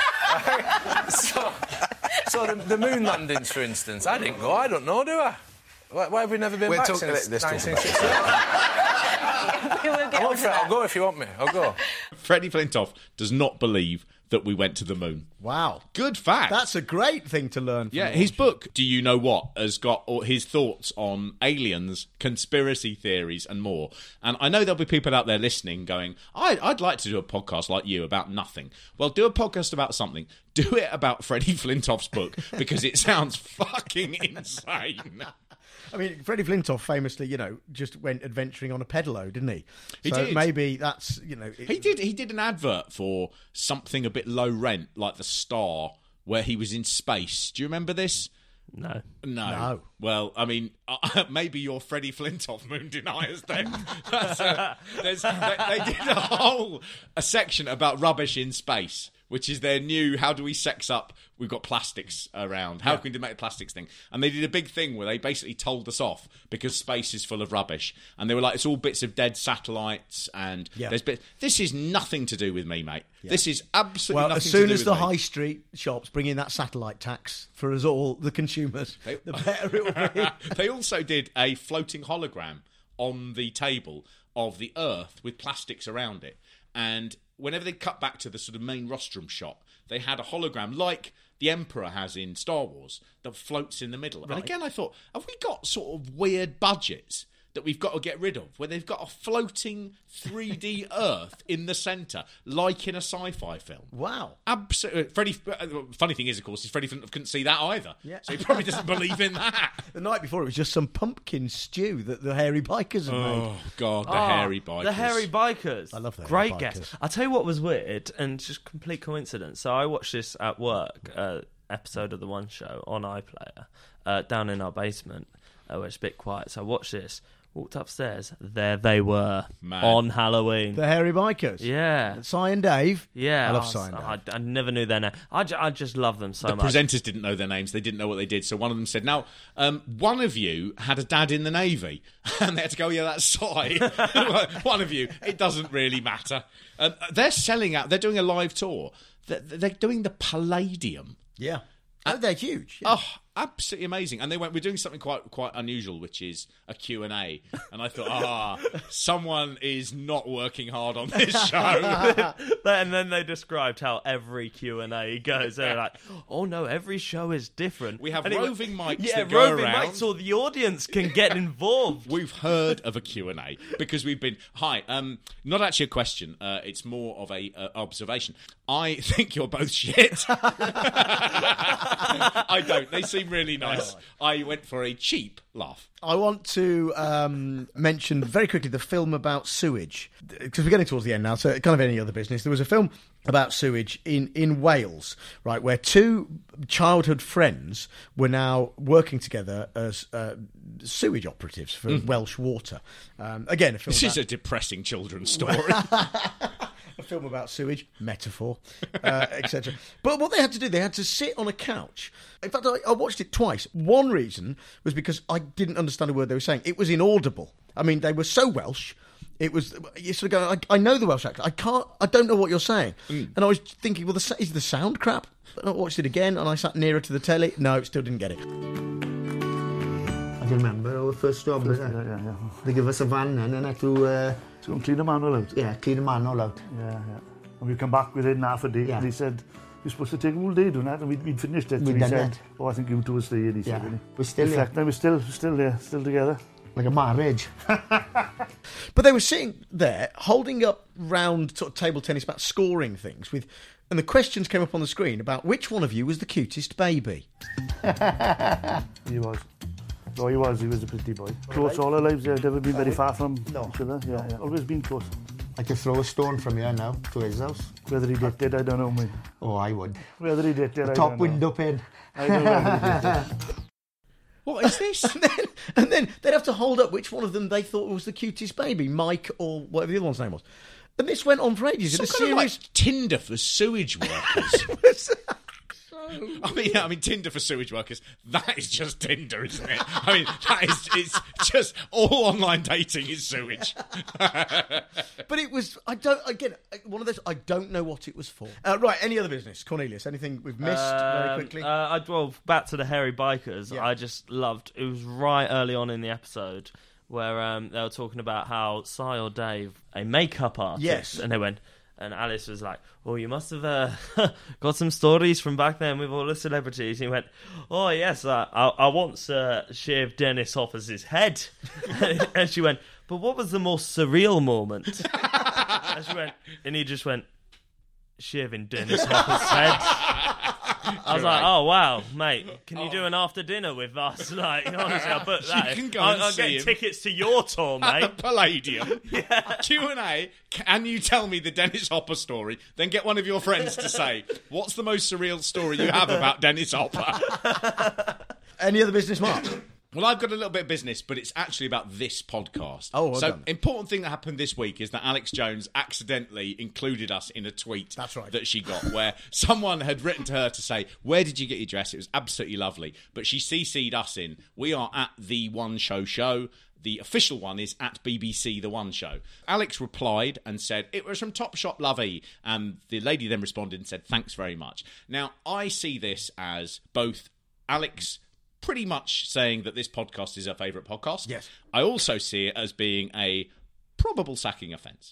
Speaker 7: so, so the, the moon landings, for instance, I didn't go. I don't know, do I? Why, why have we never been
Speaker 11: We're
Speaker 7: back
Speaker 11: talking-
Speaker 7: since
Speaker 11: let's talk
Speaker 7: nineteen
Speaker 11: about it.
Speaker 7: sixty-eight? I'll, I'll go if you want me. I'll go.
Speaker 8: Freddie Flintoff does not believe that we went to the moon.
Speaker 10: Wow.
Speaker 8: Good fact.
Speaker 10: That's a great thing to learn from
Speaker 8: Yeah,
Speaker 10: the
Speaker 8: his
Speaker 10: watch.
Speaker 8: book, Do You Know What?, has got all his thoughts on aliens, conspiracy theories, and more. And I know there'll be people out there listening going, I'd, I'd like to do a podcast like you about nothing. Well, do a podcast about something. Do it about Freddie Flintoff's book, because it sounds fucking insane.
Speaker 10: I mean, Freddie Flintoff famously, you know, just went adventuring on a pedalo, didn't he?
Speaker 8: He
Speaker 10: so
Speaker 8: did.
Speaker 10: maybe that's, you know... It,
Speaker 8: He did. He did an advert for something a bit low rent, like The Star, where he was in space. Do you remember this?
Speaker 9: No.
Speaker 8: No.
Speaker 10: No.
Speaker 8: Well, I mean, uh, maybe you're Freddie Flintoff moon deniers then. That's a, there's, they, they did a whole a section about rubbish in space, which is their new, how do we sex up, we've got plastics around, how
Speaker 10: Yeah.
Speaker 8: can we make plastics thing? And they did a big thing where they basically told us off because space is full of rubbish. And they were like, it's all bits of dead satellites and
Speaker 10: Yeah.
Speaker 8: there's bits... This is nothing to do with me, mate.
Speaker 10: Yeah.
Speaker 8: This is absolutely
Speaker 10: Well,
Speaker 8: nothing
Speaker 10: as
Speaker 8: to
Speaker 10: soon
Speaker 8: do
Speaker 10: as
Speaker 8: with
Speaker 10: the
Speaker 8: me.
Speaker 10: high street shops bring in that satellite tax for us all, the consumers, the better it will be.
Speaker 8: They also did a floating hologram on the table of the Earth with plastics around it. And whenever they cut back to the sort of main rostrum shot, they had a hologram like the Emperor has in Star Wars that floats in the middle.
Speaker 10: Right.
Speaker 8: And again, I thought, have we got sort of weird budgets? that we've got to get rid of, where they've got a floating three D Earth in the centre, like in a sci-fi film.
Speaker 10: Wow.
Speaker 8: Absolutely. Freddie, uh, funny thing is, of course, is Freddie couldn't, couldn't see that either.
Speaker 10: Yeah.
Speaker 8: So he probably doesn't believe in that.
Speaker 10: The night before, it was just some pumpkin stew that the hairy bikers had made.
Speaker 8: Oh, God, the
Speaker 9: Oh,
Speaker 8: hairy bikers.
Speaker 9: The hairy bikers.
Speaker 10: I love the
Speaker 9: Great
Speaker 10: hairy
Speaker 9: guess.
Speaker 10: bikers.
Speaker 9: I'll tell you what was weird, and just complete coincidence. So I watched this at work, uh, episode of The One Show on iPlayer, uh, down in our basement, uh, where it's a bit quiet. So I watched this, walked upstairs, there they were,
Speaker 8: Man.
Speaker 9: on Halloween.
Speaker 10: The hairy bikers.
Speaker 9: Yeah.
Speaker 10: Cy and Dave.
Speaker 9: Yeah.
Speaker 10: I love
Speaker 9: was-
Speaker 10: Cy and Dave.
Speaker 9: I, I never knew their name. I, ju- I just love them so
Speaker 8: the
Speaker 9: much.
Speaker 8: presenters didn't know their names. They didn't know what they did. So one of them said, now, um, one of you had a dad in the Navy. And they had to go, yeah, that's Si. One of you. It doesn't really matter. Um, they're selling out. They're doing a live tour. They're, they're doing the Palladium.
Speaker 10: Yeah. Oh, they're huge. Yeah.
Speaker 8: Oh, absolutely amazing. And they went, we're doing something quite quite unusual, which is a Q and A. And I thought, ah, someone is not working hard on this show.
Speaker 9: And then they described how every Q and A goes. They're like, oh no, every show is different.
Speaker 8: We have
Speaker 9: And it went-
Speaker 8: roving mics
Speaker 9: Yeah,
Speaker 8: that go
Speaker 9: roving
Speaker 8: around.
Speaker 9: mics so the audience can get involved.
Speaker 8: We've heard of a Q and A because we've been... Hi, um, not actually a question. Uh, it's more of a uh, observation. I think you're both shit. I don't. They seem really nice. I went for a cheap laugh.
Speaker 10: I want to um, mention very quickly the film about sewage, because we're getting towards the end now, so kind of any other business. There was a film about sewage in, in Wales, right, where two childhood friends were now working together as uh, sewage operatives for
Speaker 8: Mm.
Speaker 10: Welsh Water. Um, again, a film
Speaker 8: This
Speaker 10: about...
Speaker 8: is a depressing children's story.
Speaker 10: A film about sewage, metaphor, uh, et cetera. But what they had to do, they had to sit on a couch. In fact, I, I watched it twice. One reason was because I didn't understand a word they were saying. It was inaudible. I mean, they were so Welsh. It was, you sort of go, I, I know the Welsh accent. I can't, I don't know what you're saying. Mm. And I was thinking, well, the, is the sound crap? And I watched it again, and I sat nearer to the telly. No, still didn't get it.
Speaker 12: I can remember our first job.
Speaker 18: First,
Speaker 12: uh,
Speaker 18: yeah, yeah, yeah.
Speaker 12: They give us a van then and I had to... Uh,
Speaker 18: to go and clean the manhole out?
Speaker 12: Yeah, clean the manhole out.
Speaker 18: Yeah, yeah. And we come back within half a day
Speaker 12: Yeah.
Speaker 18: and he said, you're supposed to take a whole day doing that, and we'd, we'd finished it.
Speaker 12: We'd
Speaker 18: and he
Speaker 12: done
Speaker 18: said,
Speaker 12: it.
Speaker 18: oh, I think you two will stay here, he
Speaker 12: Yeah.
Speaker 18: said. Really.
Speaker 12: We're still
Speaker 18: Reflect,
Speaker 12: here.
Speaker 18: no, we're still, still there, still together.
Speaker 12: Like a marriage.
Speaker 10: But they were sitting there, holding up round sort of table tennis about scoring things, with, and the questions came up on the screen about which one of you was the cutest baby.
Speaker 18: He was. Oh, he was. He was a pretty boy. Close all our lives. They've never been very far from
Speaker 12: No.
Speaker 18: each other. Yeah, yeah. Always been close.
Speaker 12: I could throw a stone from here now to his house.
Speaker 18: Whether he did it, I don't know, mate.
Speaker 12: Oh, I would.
Speaker 18: Whether he did it,
Speaker 12: The
Speaker 18: I
Speaker 12: top
Speaker 18: don't know.
Speaker 12: window pin.
Speaker 18: I don't know whether he did it.
Speaker 8: What is this?
Speaker 10: and, then, and then they'd have to hold up which one of them they thought was the cutest baby, Mike or whatever the other one's name was. And this went on for ages.
Speaker 8: Some
Speaker 10: in a
Speaker 8: kind of
Speaker 10: series...
Speaker 8: like Tinder for sewage workers. I mean, I mean, Tinder for sewage workers. That is just Tinder, isn't it? I mean, that is it's just all online dating is sewage.
Speaker 10: But it was, I don't, again, one of those, I don't know what it was for. Uh, right, any other business? Cornelius, anything we've missed very
Speaker 9: Um,
Speaker 10: quickly?
Speaker 9: Uh, I, well, back to the hairy bikers.
Speaker 10: Yeah.
Speaker 9: I just loved. It was right early on in the episode where um, they were talking about how Cy or Dave, a makeup artist,
Speaker 10: Yes.
Speaker 9: and they went. And Alice was like, "Oh, you must have uh, got some stories from back then with all the celebrities." And he went, "Oh yes, uh, I, I once uh, shaved Dennis Hopper's head." And she went, "But what was the most surreal moment?" And she went, and he just went, "Shaving Dennis Hopper's head." I was like, "Oh wow, mate! Can you do an after dinner with us?" Like, honestly, I put that.
Speaker 8: You can go
Speaker 9: I'll,
Speaker 8: and
Speaker 9: I'll
Speaker 8: see
Speaker 9: get
Speaker 8: him.
Speaker 9: tickets to your tour,
Speaker 8: At the
Speaker 9: mate.
Speaker 8: Palladium. Q and A. Can you tell me the Dennis Hopper story? Then get one of your friends to say, what's the most surreal story you have about Dennis Hopper?
Speaker 10: Any other business, Mark?
Speaker 8: Well, I've got a little bit of business, but it's actually about this podcast.
Speaker 10: Oh, well
Speaker 8: so
Speaker 10: done.
Speaker 8: important thing that happened this week is that Alex Jones accidentally included us in a tweet.
Speaker 10: That's right.
Speaker 8: That she got, where someone had written to her to say, "Where did you get your dress?" It was absolutely lovely, but she C C'd us in. We are at the One Show Show. The official one is at B B C The One Show. Alex replied and said, it was from Topshop Lovey. And the lady then responded and said, thanks very much. Now, I see this as both Alex pretty much saying that this podcast is her favourite podcast.
Speaker 10: Yes.
Speaker 8: I also see it as being a probable sacking offence.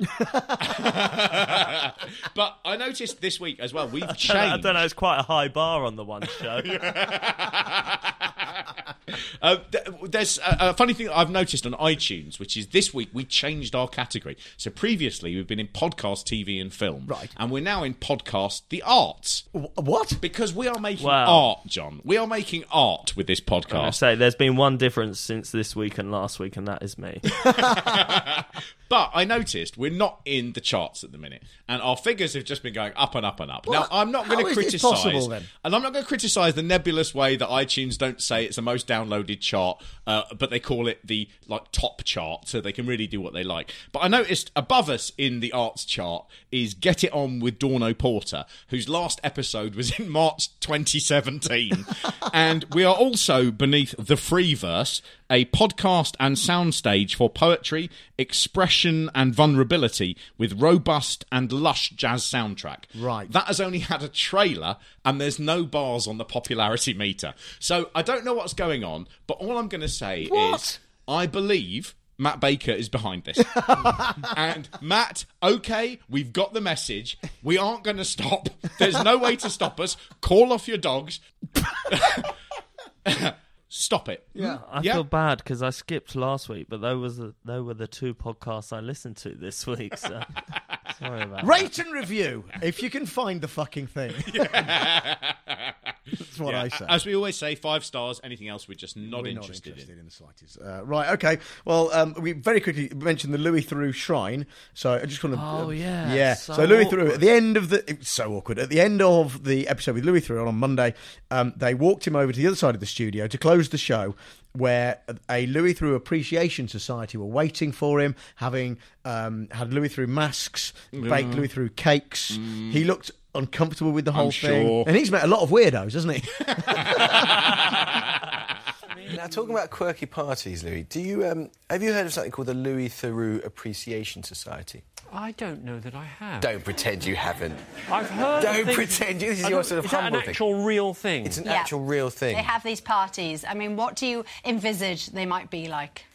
Speaker 8: But I noticed this week as well, we've
Speaker 9: I don't,
Speaker 8: changed.
Speaker 9: know, I don't know, it's quite a high bar on the One Show.
Speaker 8: Uh, th- there's a, a funny thing that I've noticed on iTunes, which is this week we changed our category. So previously we've been in podcast, T V and film.
Speaker 10: Right.
Speaker 8: And we're now in podcast, the arts.
Speaker 10: W- what?
Speaker 8: Because we are making
Speaker 9: Wow.
Speaker 8: art, John. We are making art with this
Speaker 9: I
Speaker 8: podcast.
Speaker 9: say there's been one difference since this week and last week, and that is me.
Speaker 8: But I noticed we're not in the charts at the minute, and our figures have just been going up and up and up.
Speaker 10: Well,
Speaker 8: now, I'm not going
Speaker 10: how
Speaker 8: to
Speaker 10: is this possible,
Speaker 8: criticise,
Speaker 10: then?
Speaker 8: and I'm not going to criticise the nebulous way that iTunes don't say it's the most downloaded chart, uh, but they call it the like top chart, so they can really do what they like. But I noticed above us in the arts chart is Get It On with Dawn O'Porter, whose last episode was in March twenty seventeen, and we are also beneath The Freeverse, a podcast and soundstage for poetry, expression and vulnerability with robust and lush jazz soundtrack.
Speaker 10: Right.
Speaker 8: That has only had a trailer and there's no bars on the popularity meter. So I don't know what's going on, but all I'm going to say
Speaker 10: What?
Speaker 8: is I believe Matt Baker is behind this. And Matt, okay, we've got the message. We aren't going to stop. There's no way to stop us. Call off your dogs. Stop it.
Speaker 10: Yeah.
Speaker 9: I
Speaker 8: Yeah.
Speaker 9: feel bad because I skipped last week, but those was the, they were the two podcasts I listened to this week. So sorry about
Speaker 10: Rate and review if you can find the fucking thing. That's what
Speaker 8: Yeah,
Speaker 10: I say.
Speaker 8: As we always say, five stars. Anything else, we're just not
Speaker 10: We're
Speaker 8: interested,
Speaker 10: not interested
Speaker 8: in.
Speaker 10: in the slightest. Uh, right, okay. Well, um, we very quickly mentioned the Louis Theroux Shrine. So I just want to...
Speaker 9: Oh, yeah.
Speaker 10: Yeah.
Speaker 9: So
Speaker 10: So, Louis
Speaker 9: awkward.
Speaker 10: Theroux, at the end of the... It was so awkward. At the end of the episode with Louis Theroux on Monday, um, they walked him over to the other side of the studio to close the show, where a Louis Theroux Appreciation Society were waiting for him, having um, had Louis Theroux masks, baked Louis Theroux cakes. He looked uncomfortable with the whole
Speaker 8: I'm
Speaker 10: thing.
Speaker 8: sure.
Speaker 10: And he's met a lot of weirdos, hasn't he?
Speaker 11: Now, talking about quirky parties, Louis, do you um, have you heard of something called the Louis Theroux Appreciation Society?
Speaker 13: I don't know that I have.
Speaker 11: Don't pretend you haven't.
Speaker 13: I've heard.
Speaker 11: Don't
Speaker 13: things-
Speaker 11: pretend you. This is
Speaker 13: I
Speaker 11: your
Speaker 13: don't-
Speaker 11: sort of
Speaker 13: is that
Speaker 11: humble
Speaker 13: an
Speaker 11: thing.
Speaker 13: actual real thing?
Speaker 11: It's an
Speaker 17: Yeah.
Speaker 11: actual real thing.
Speaker 17: They have these parties. I mean, what do you envisage they might be like?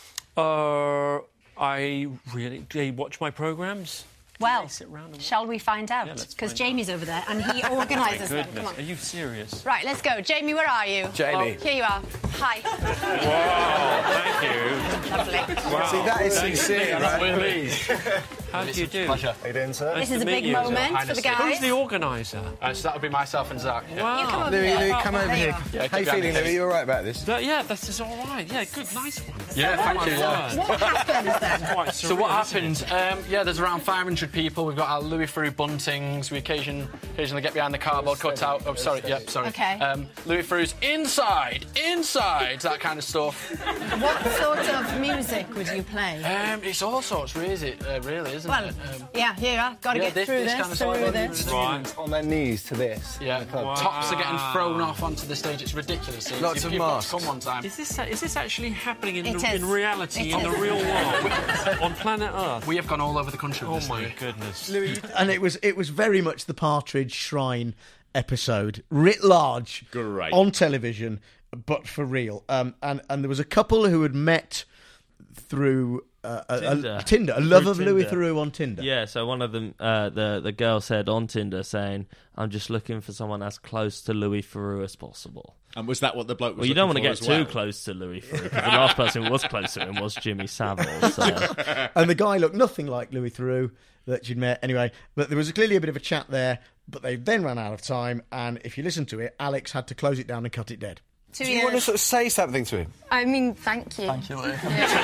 Speaker 13: Uh, I really. Do they watch my programmes?
Speaker 17: Well,
Speaker 13: sit round and
Speaker 17: shall we find out?
Speaker 13: Yeah, let's
Speaker 17: Because
Speaker 13: find
Speaker 17: Jamie's over there and he
Speaker 13: My
Speaker 17: organises them.
Speaker 13: goodness,
Speaker 17: Come
Speaker 13: are
Speaker 17: on.
Speaker 13: you serious?
Speaker 17: Right, let's go. Jamie, where are you?
Speaker 11: Jamie.
Speaker 17: Oh, here you are. Hi.
Speaker 13: Wow, thank you.
Speaker 17: Lovely.
Speaker 13: Wow.
Speaker 11: See, that is
Speaker 13: Thank you.
Speaker 11: sincere,
Speaker 13: That's
Speaker 11: right?
Speaker 13: pleased. How do you do?
Speaker 15: Pleasure. How you doing, sir?
Speaker 17: This
Speaker 13: Nice
Speaker 17: is
Speaker 13: to
Speaker 17: a big
Speaker 13: meet you.
Speaker 17: moment for the guys.
Speaker 13: Who's the organiser?
Speaker 15: Uh, so that would be myself and Zach. Yeah.
Speaker 13: Wow.
Speaker 17: You come over
Speaker 11: Louis,
Speaker 17: here.
Speaker 11: Louis,
Speaker 17: Oh,
Speaker 11: come
Speaker 17: there
Speaker 11: over
Speaker 17: you
Speaker 11: here.
Speaker 17: are.
Speaker 15: Yeah,
Speaker 11: How you
Speaker 15: keep
Speaker 11: feeling,
Speaker 15: going.
Speaker 11: Louis? You all right about this?
Speaker 13: That- yeah, this is all right. Yeah, good, nice one.
Speaker 15: Yeah, thank you.
Speaker 13: my
Speaker 15: Yeah.
Speaker 13: word.
Speaker 17: What happens then?
Speaker 13: Quite
Speaker 15: So what
Speaker 13: surreal, isn't it?
Speaker 15: happened? Um, yeah, there's around five hundred people. We've got our Louis Theroux buntings. We occasion, occasionally get behind the cardboard cutout. Oh, sorry. Yep, sorry.
Speaker 17: Okay.
Speaker 15: Um, Louis Theroux's inside, inside, that kind of stuff.
Speaker 17: What sort of music would you play?
Speaker 15: Um, it's all sorts, really, is it? Uh, really, isn't
Speaker 17: Well,
Speaker 15: it? Um,
Speaker 17: yeah, here you are. Got to
Speaker 15: yeah,
Speaker 17: get
Speaker 15: this,
Speaker 17: through
Speaker 15: this
Speaker 17: this,
Speaker 15: kind of
Speaker 17: through
Speaker 15: stuff.
Speaker 17: this.
Speaker 15: Right.
Speaker 11: On their knees to this.
Speaker 15: Yeah, tops are getting thrown off onto the stage. It's ridiculous. It's-
Speaker 11: Lots
Speaker 15: if
Speaker 11: of
Speaker 15: you've got
Speaker 11: masks.
Speaker 15: to come one time.
Speaker 13: Is this is this actually happening in,
Speaker 17: It
Speaker 13: the,
Speaker 17: is.
Speaker 13: in reality,
Speaker 17: It
Speaker 13: in the
Speaker 17: is.
Speaker 13: real world, on planet Earth?
Speaker 15: We have gone all over the country.
Speaker 13: Oh
Speaker 15: with this,
Speaker 13: my
Speaker 15: Louis.
Speaker 13: goodness!
Speaker 10: And it was it was very much the Partridge Shrine episode, writ large,
Speaker 8: Great.
Speaker 10: on television, but for real. Um, and and there was a couple who had met through uh, a,
Speaker 9: Tinder.
Speaker 10: a, Tinder, a love
Speaker 9: Through
Speaker 10: of Louis
Speaker 9: Tinder.
Speaker 10: Theroux on Tinder.
Speaker 9: Yeah, so one of them, uh, the the girl said on Tinder, saying, "I'm just looking for someone as close to Louis Theroux as possible."
Speaker 8: And was that what the bloke was
Speaker 9: Well, you don't want
Speaker 8: looking
Speaker 9: to
Speaker 8: for
Speaker 9: get
Speaker 8: as
Speaker 9: too
Speaker 8: well?
Speaker 9: close to Louis Theroux because the last person who was close to him was Jimmy Savile. So.
Speaker 10: And the guy looked nothing like Louis Theroux that you'd met. Anyway, but there was clearly a bit of a chat there, but they then ran out of time. And if you listen to it, Alex had to close it down and cut it dead.
Speaker 17: Two
Speaker 11: Do you want to
Speaker 17: years.
Speaker 11: sort of say something to him?
Speaker 21: I mean, thank you.
Speaker 11: Thank you, Louis.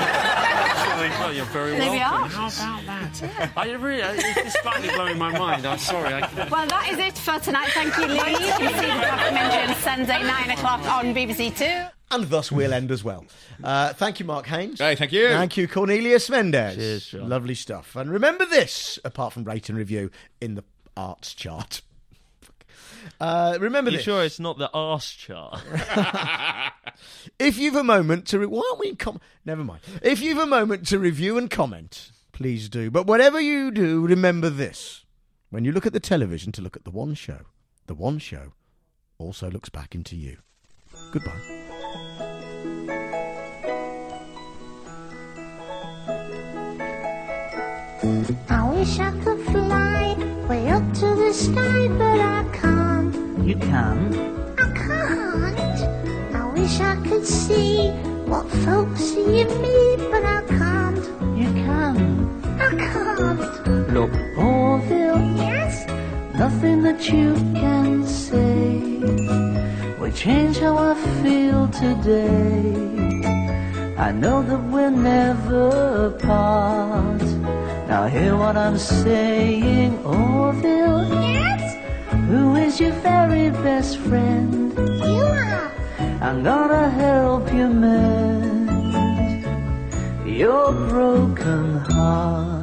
Speaker 13: Well, you're very
Speaker 17: There we
Speaker 13: welcome.
Speaker 17: are.
Speaker 13: How about that? I really, it's slightly blowing my mind. I'm sorry. I,
Speaker 21: Well, that is it for tonight. Thank you, Lee. You can see the documentary on Sunday, nine o'clock on B B C Two.
Speaker 10: And thus we'll end as well. Uh, thank you, Mark Haynes.
Speaker 8: Hey, thank you.
Speaker 10: Thank you, Cornelius Mendes.
Speaker 9: Cheers, John.
Speaker 10: Lovely stuff. And remember this, apart from rate and review in the arts chart. Uh, remember
Speaker 9: You
Speaker 10: this.
Speaker 9: sure it's not the arse chart?
Speaker 10: If you've a moment to... Re- Why aren't we in com- Never mind. If you've a moment to review and comment, please do. But whatever you do, remember this. When you look at the television to look at the one show, the one show also looks back into you. Goodbye.
Speaker 16: I wish I could fly way up to the sky, but I can't.
Speaker 20: You can.
Speaker 16: I can't. I wish wish I could see what folks see in me, but I can't.
Speaker 14: You can.
Speaker 16: I can't.
Speaker 14: Look, Orville.
Speaker 16: Yes?
Speaker 14: Nothing that you can say will change how I feel today. I know that we'll never part. Now hear what I'm saying, Orville.
Speaker 16: Yes?
Speaker 14: Who is your very best friend?
Speaker 16: You are.
Speaker 14: I'm gonna help you mend your broken heart.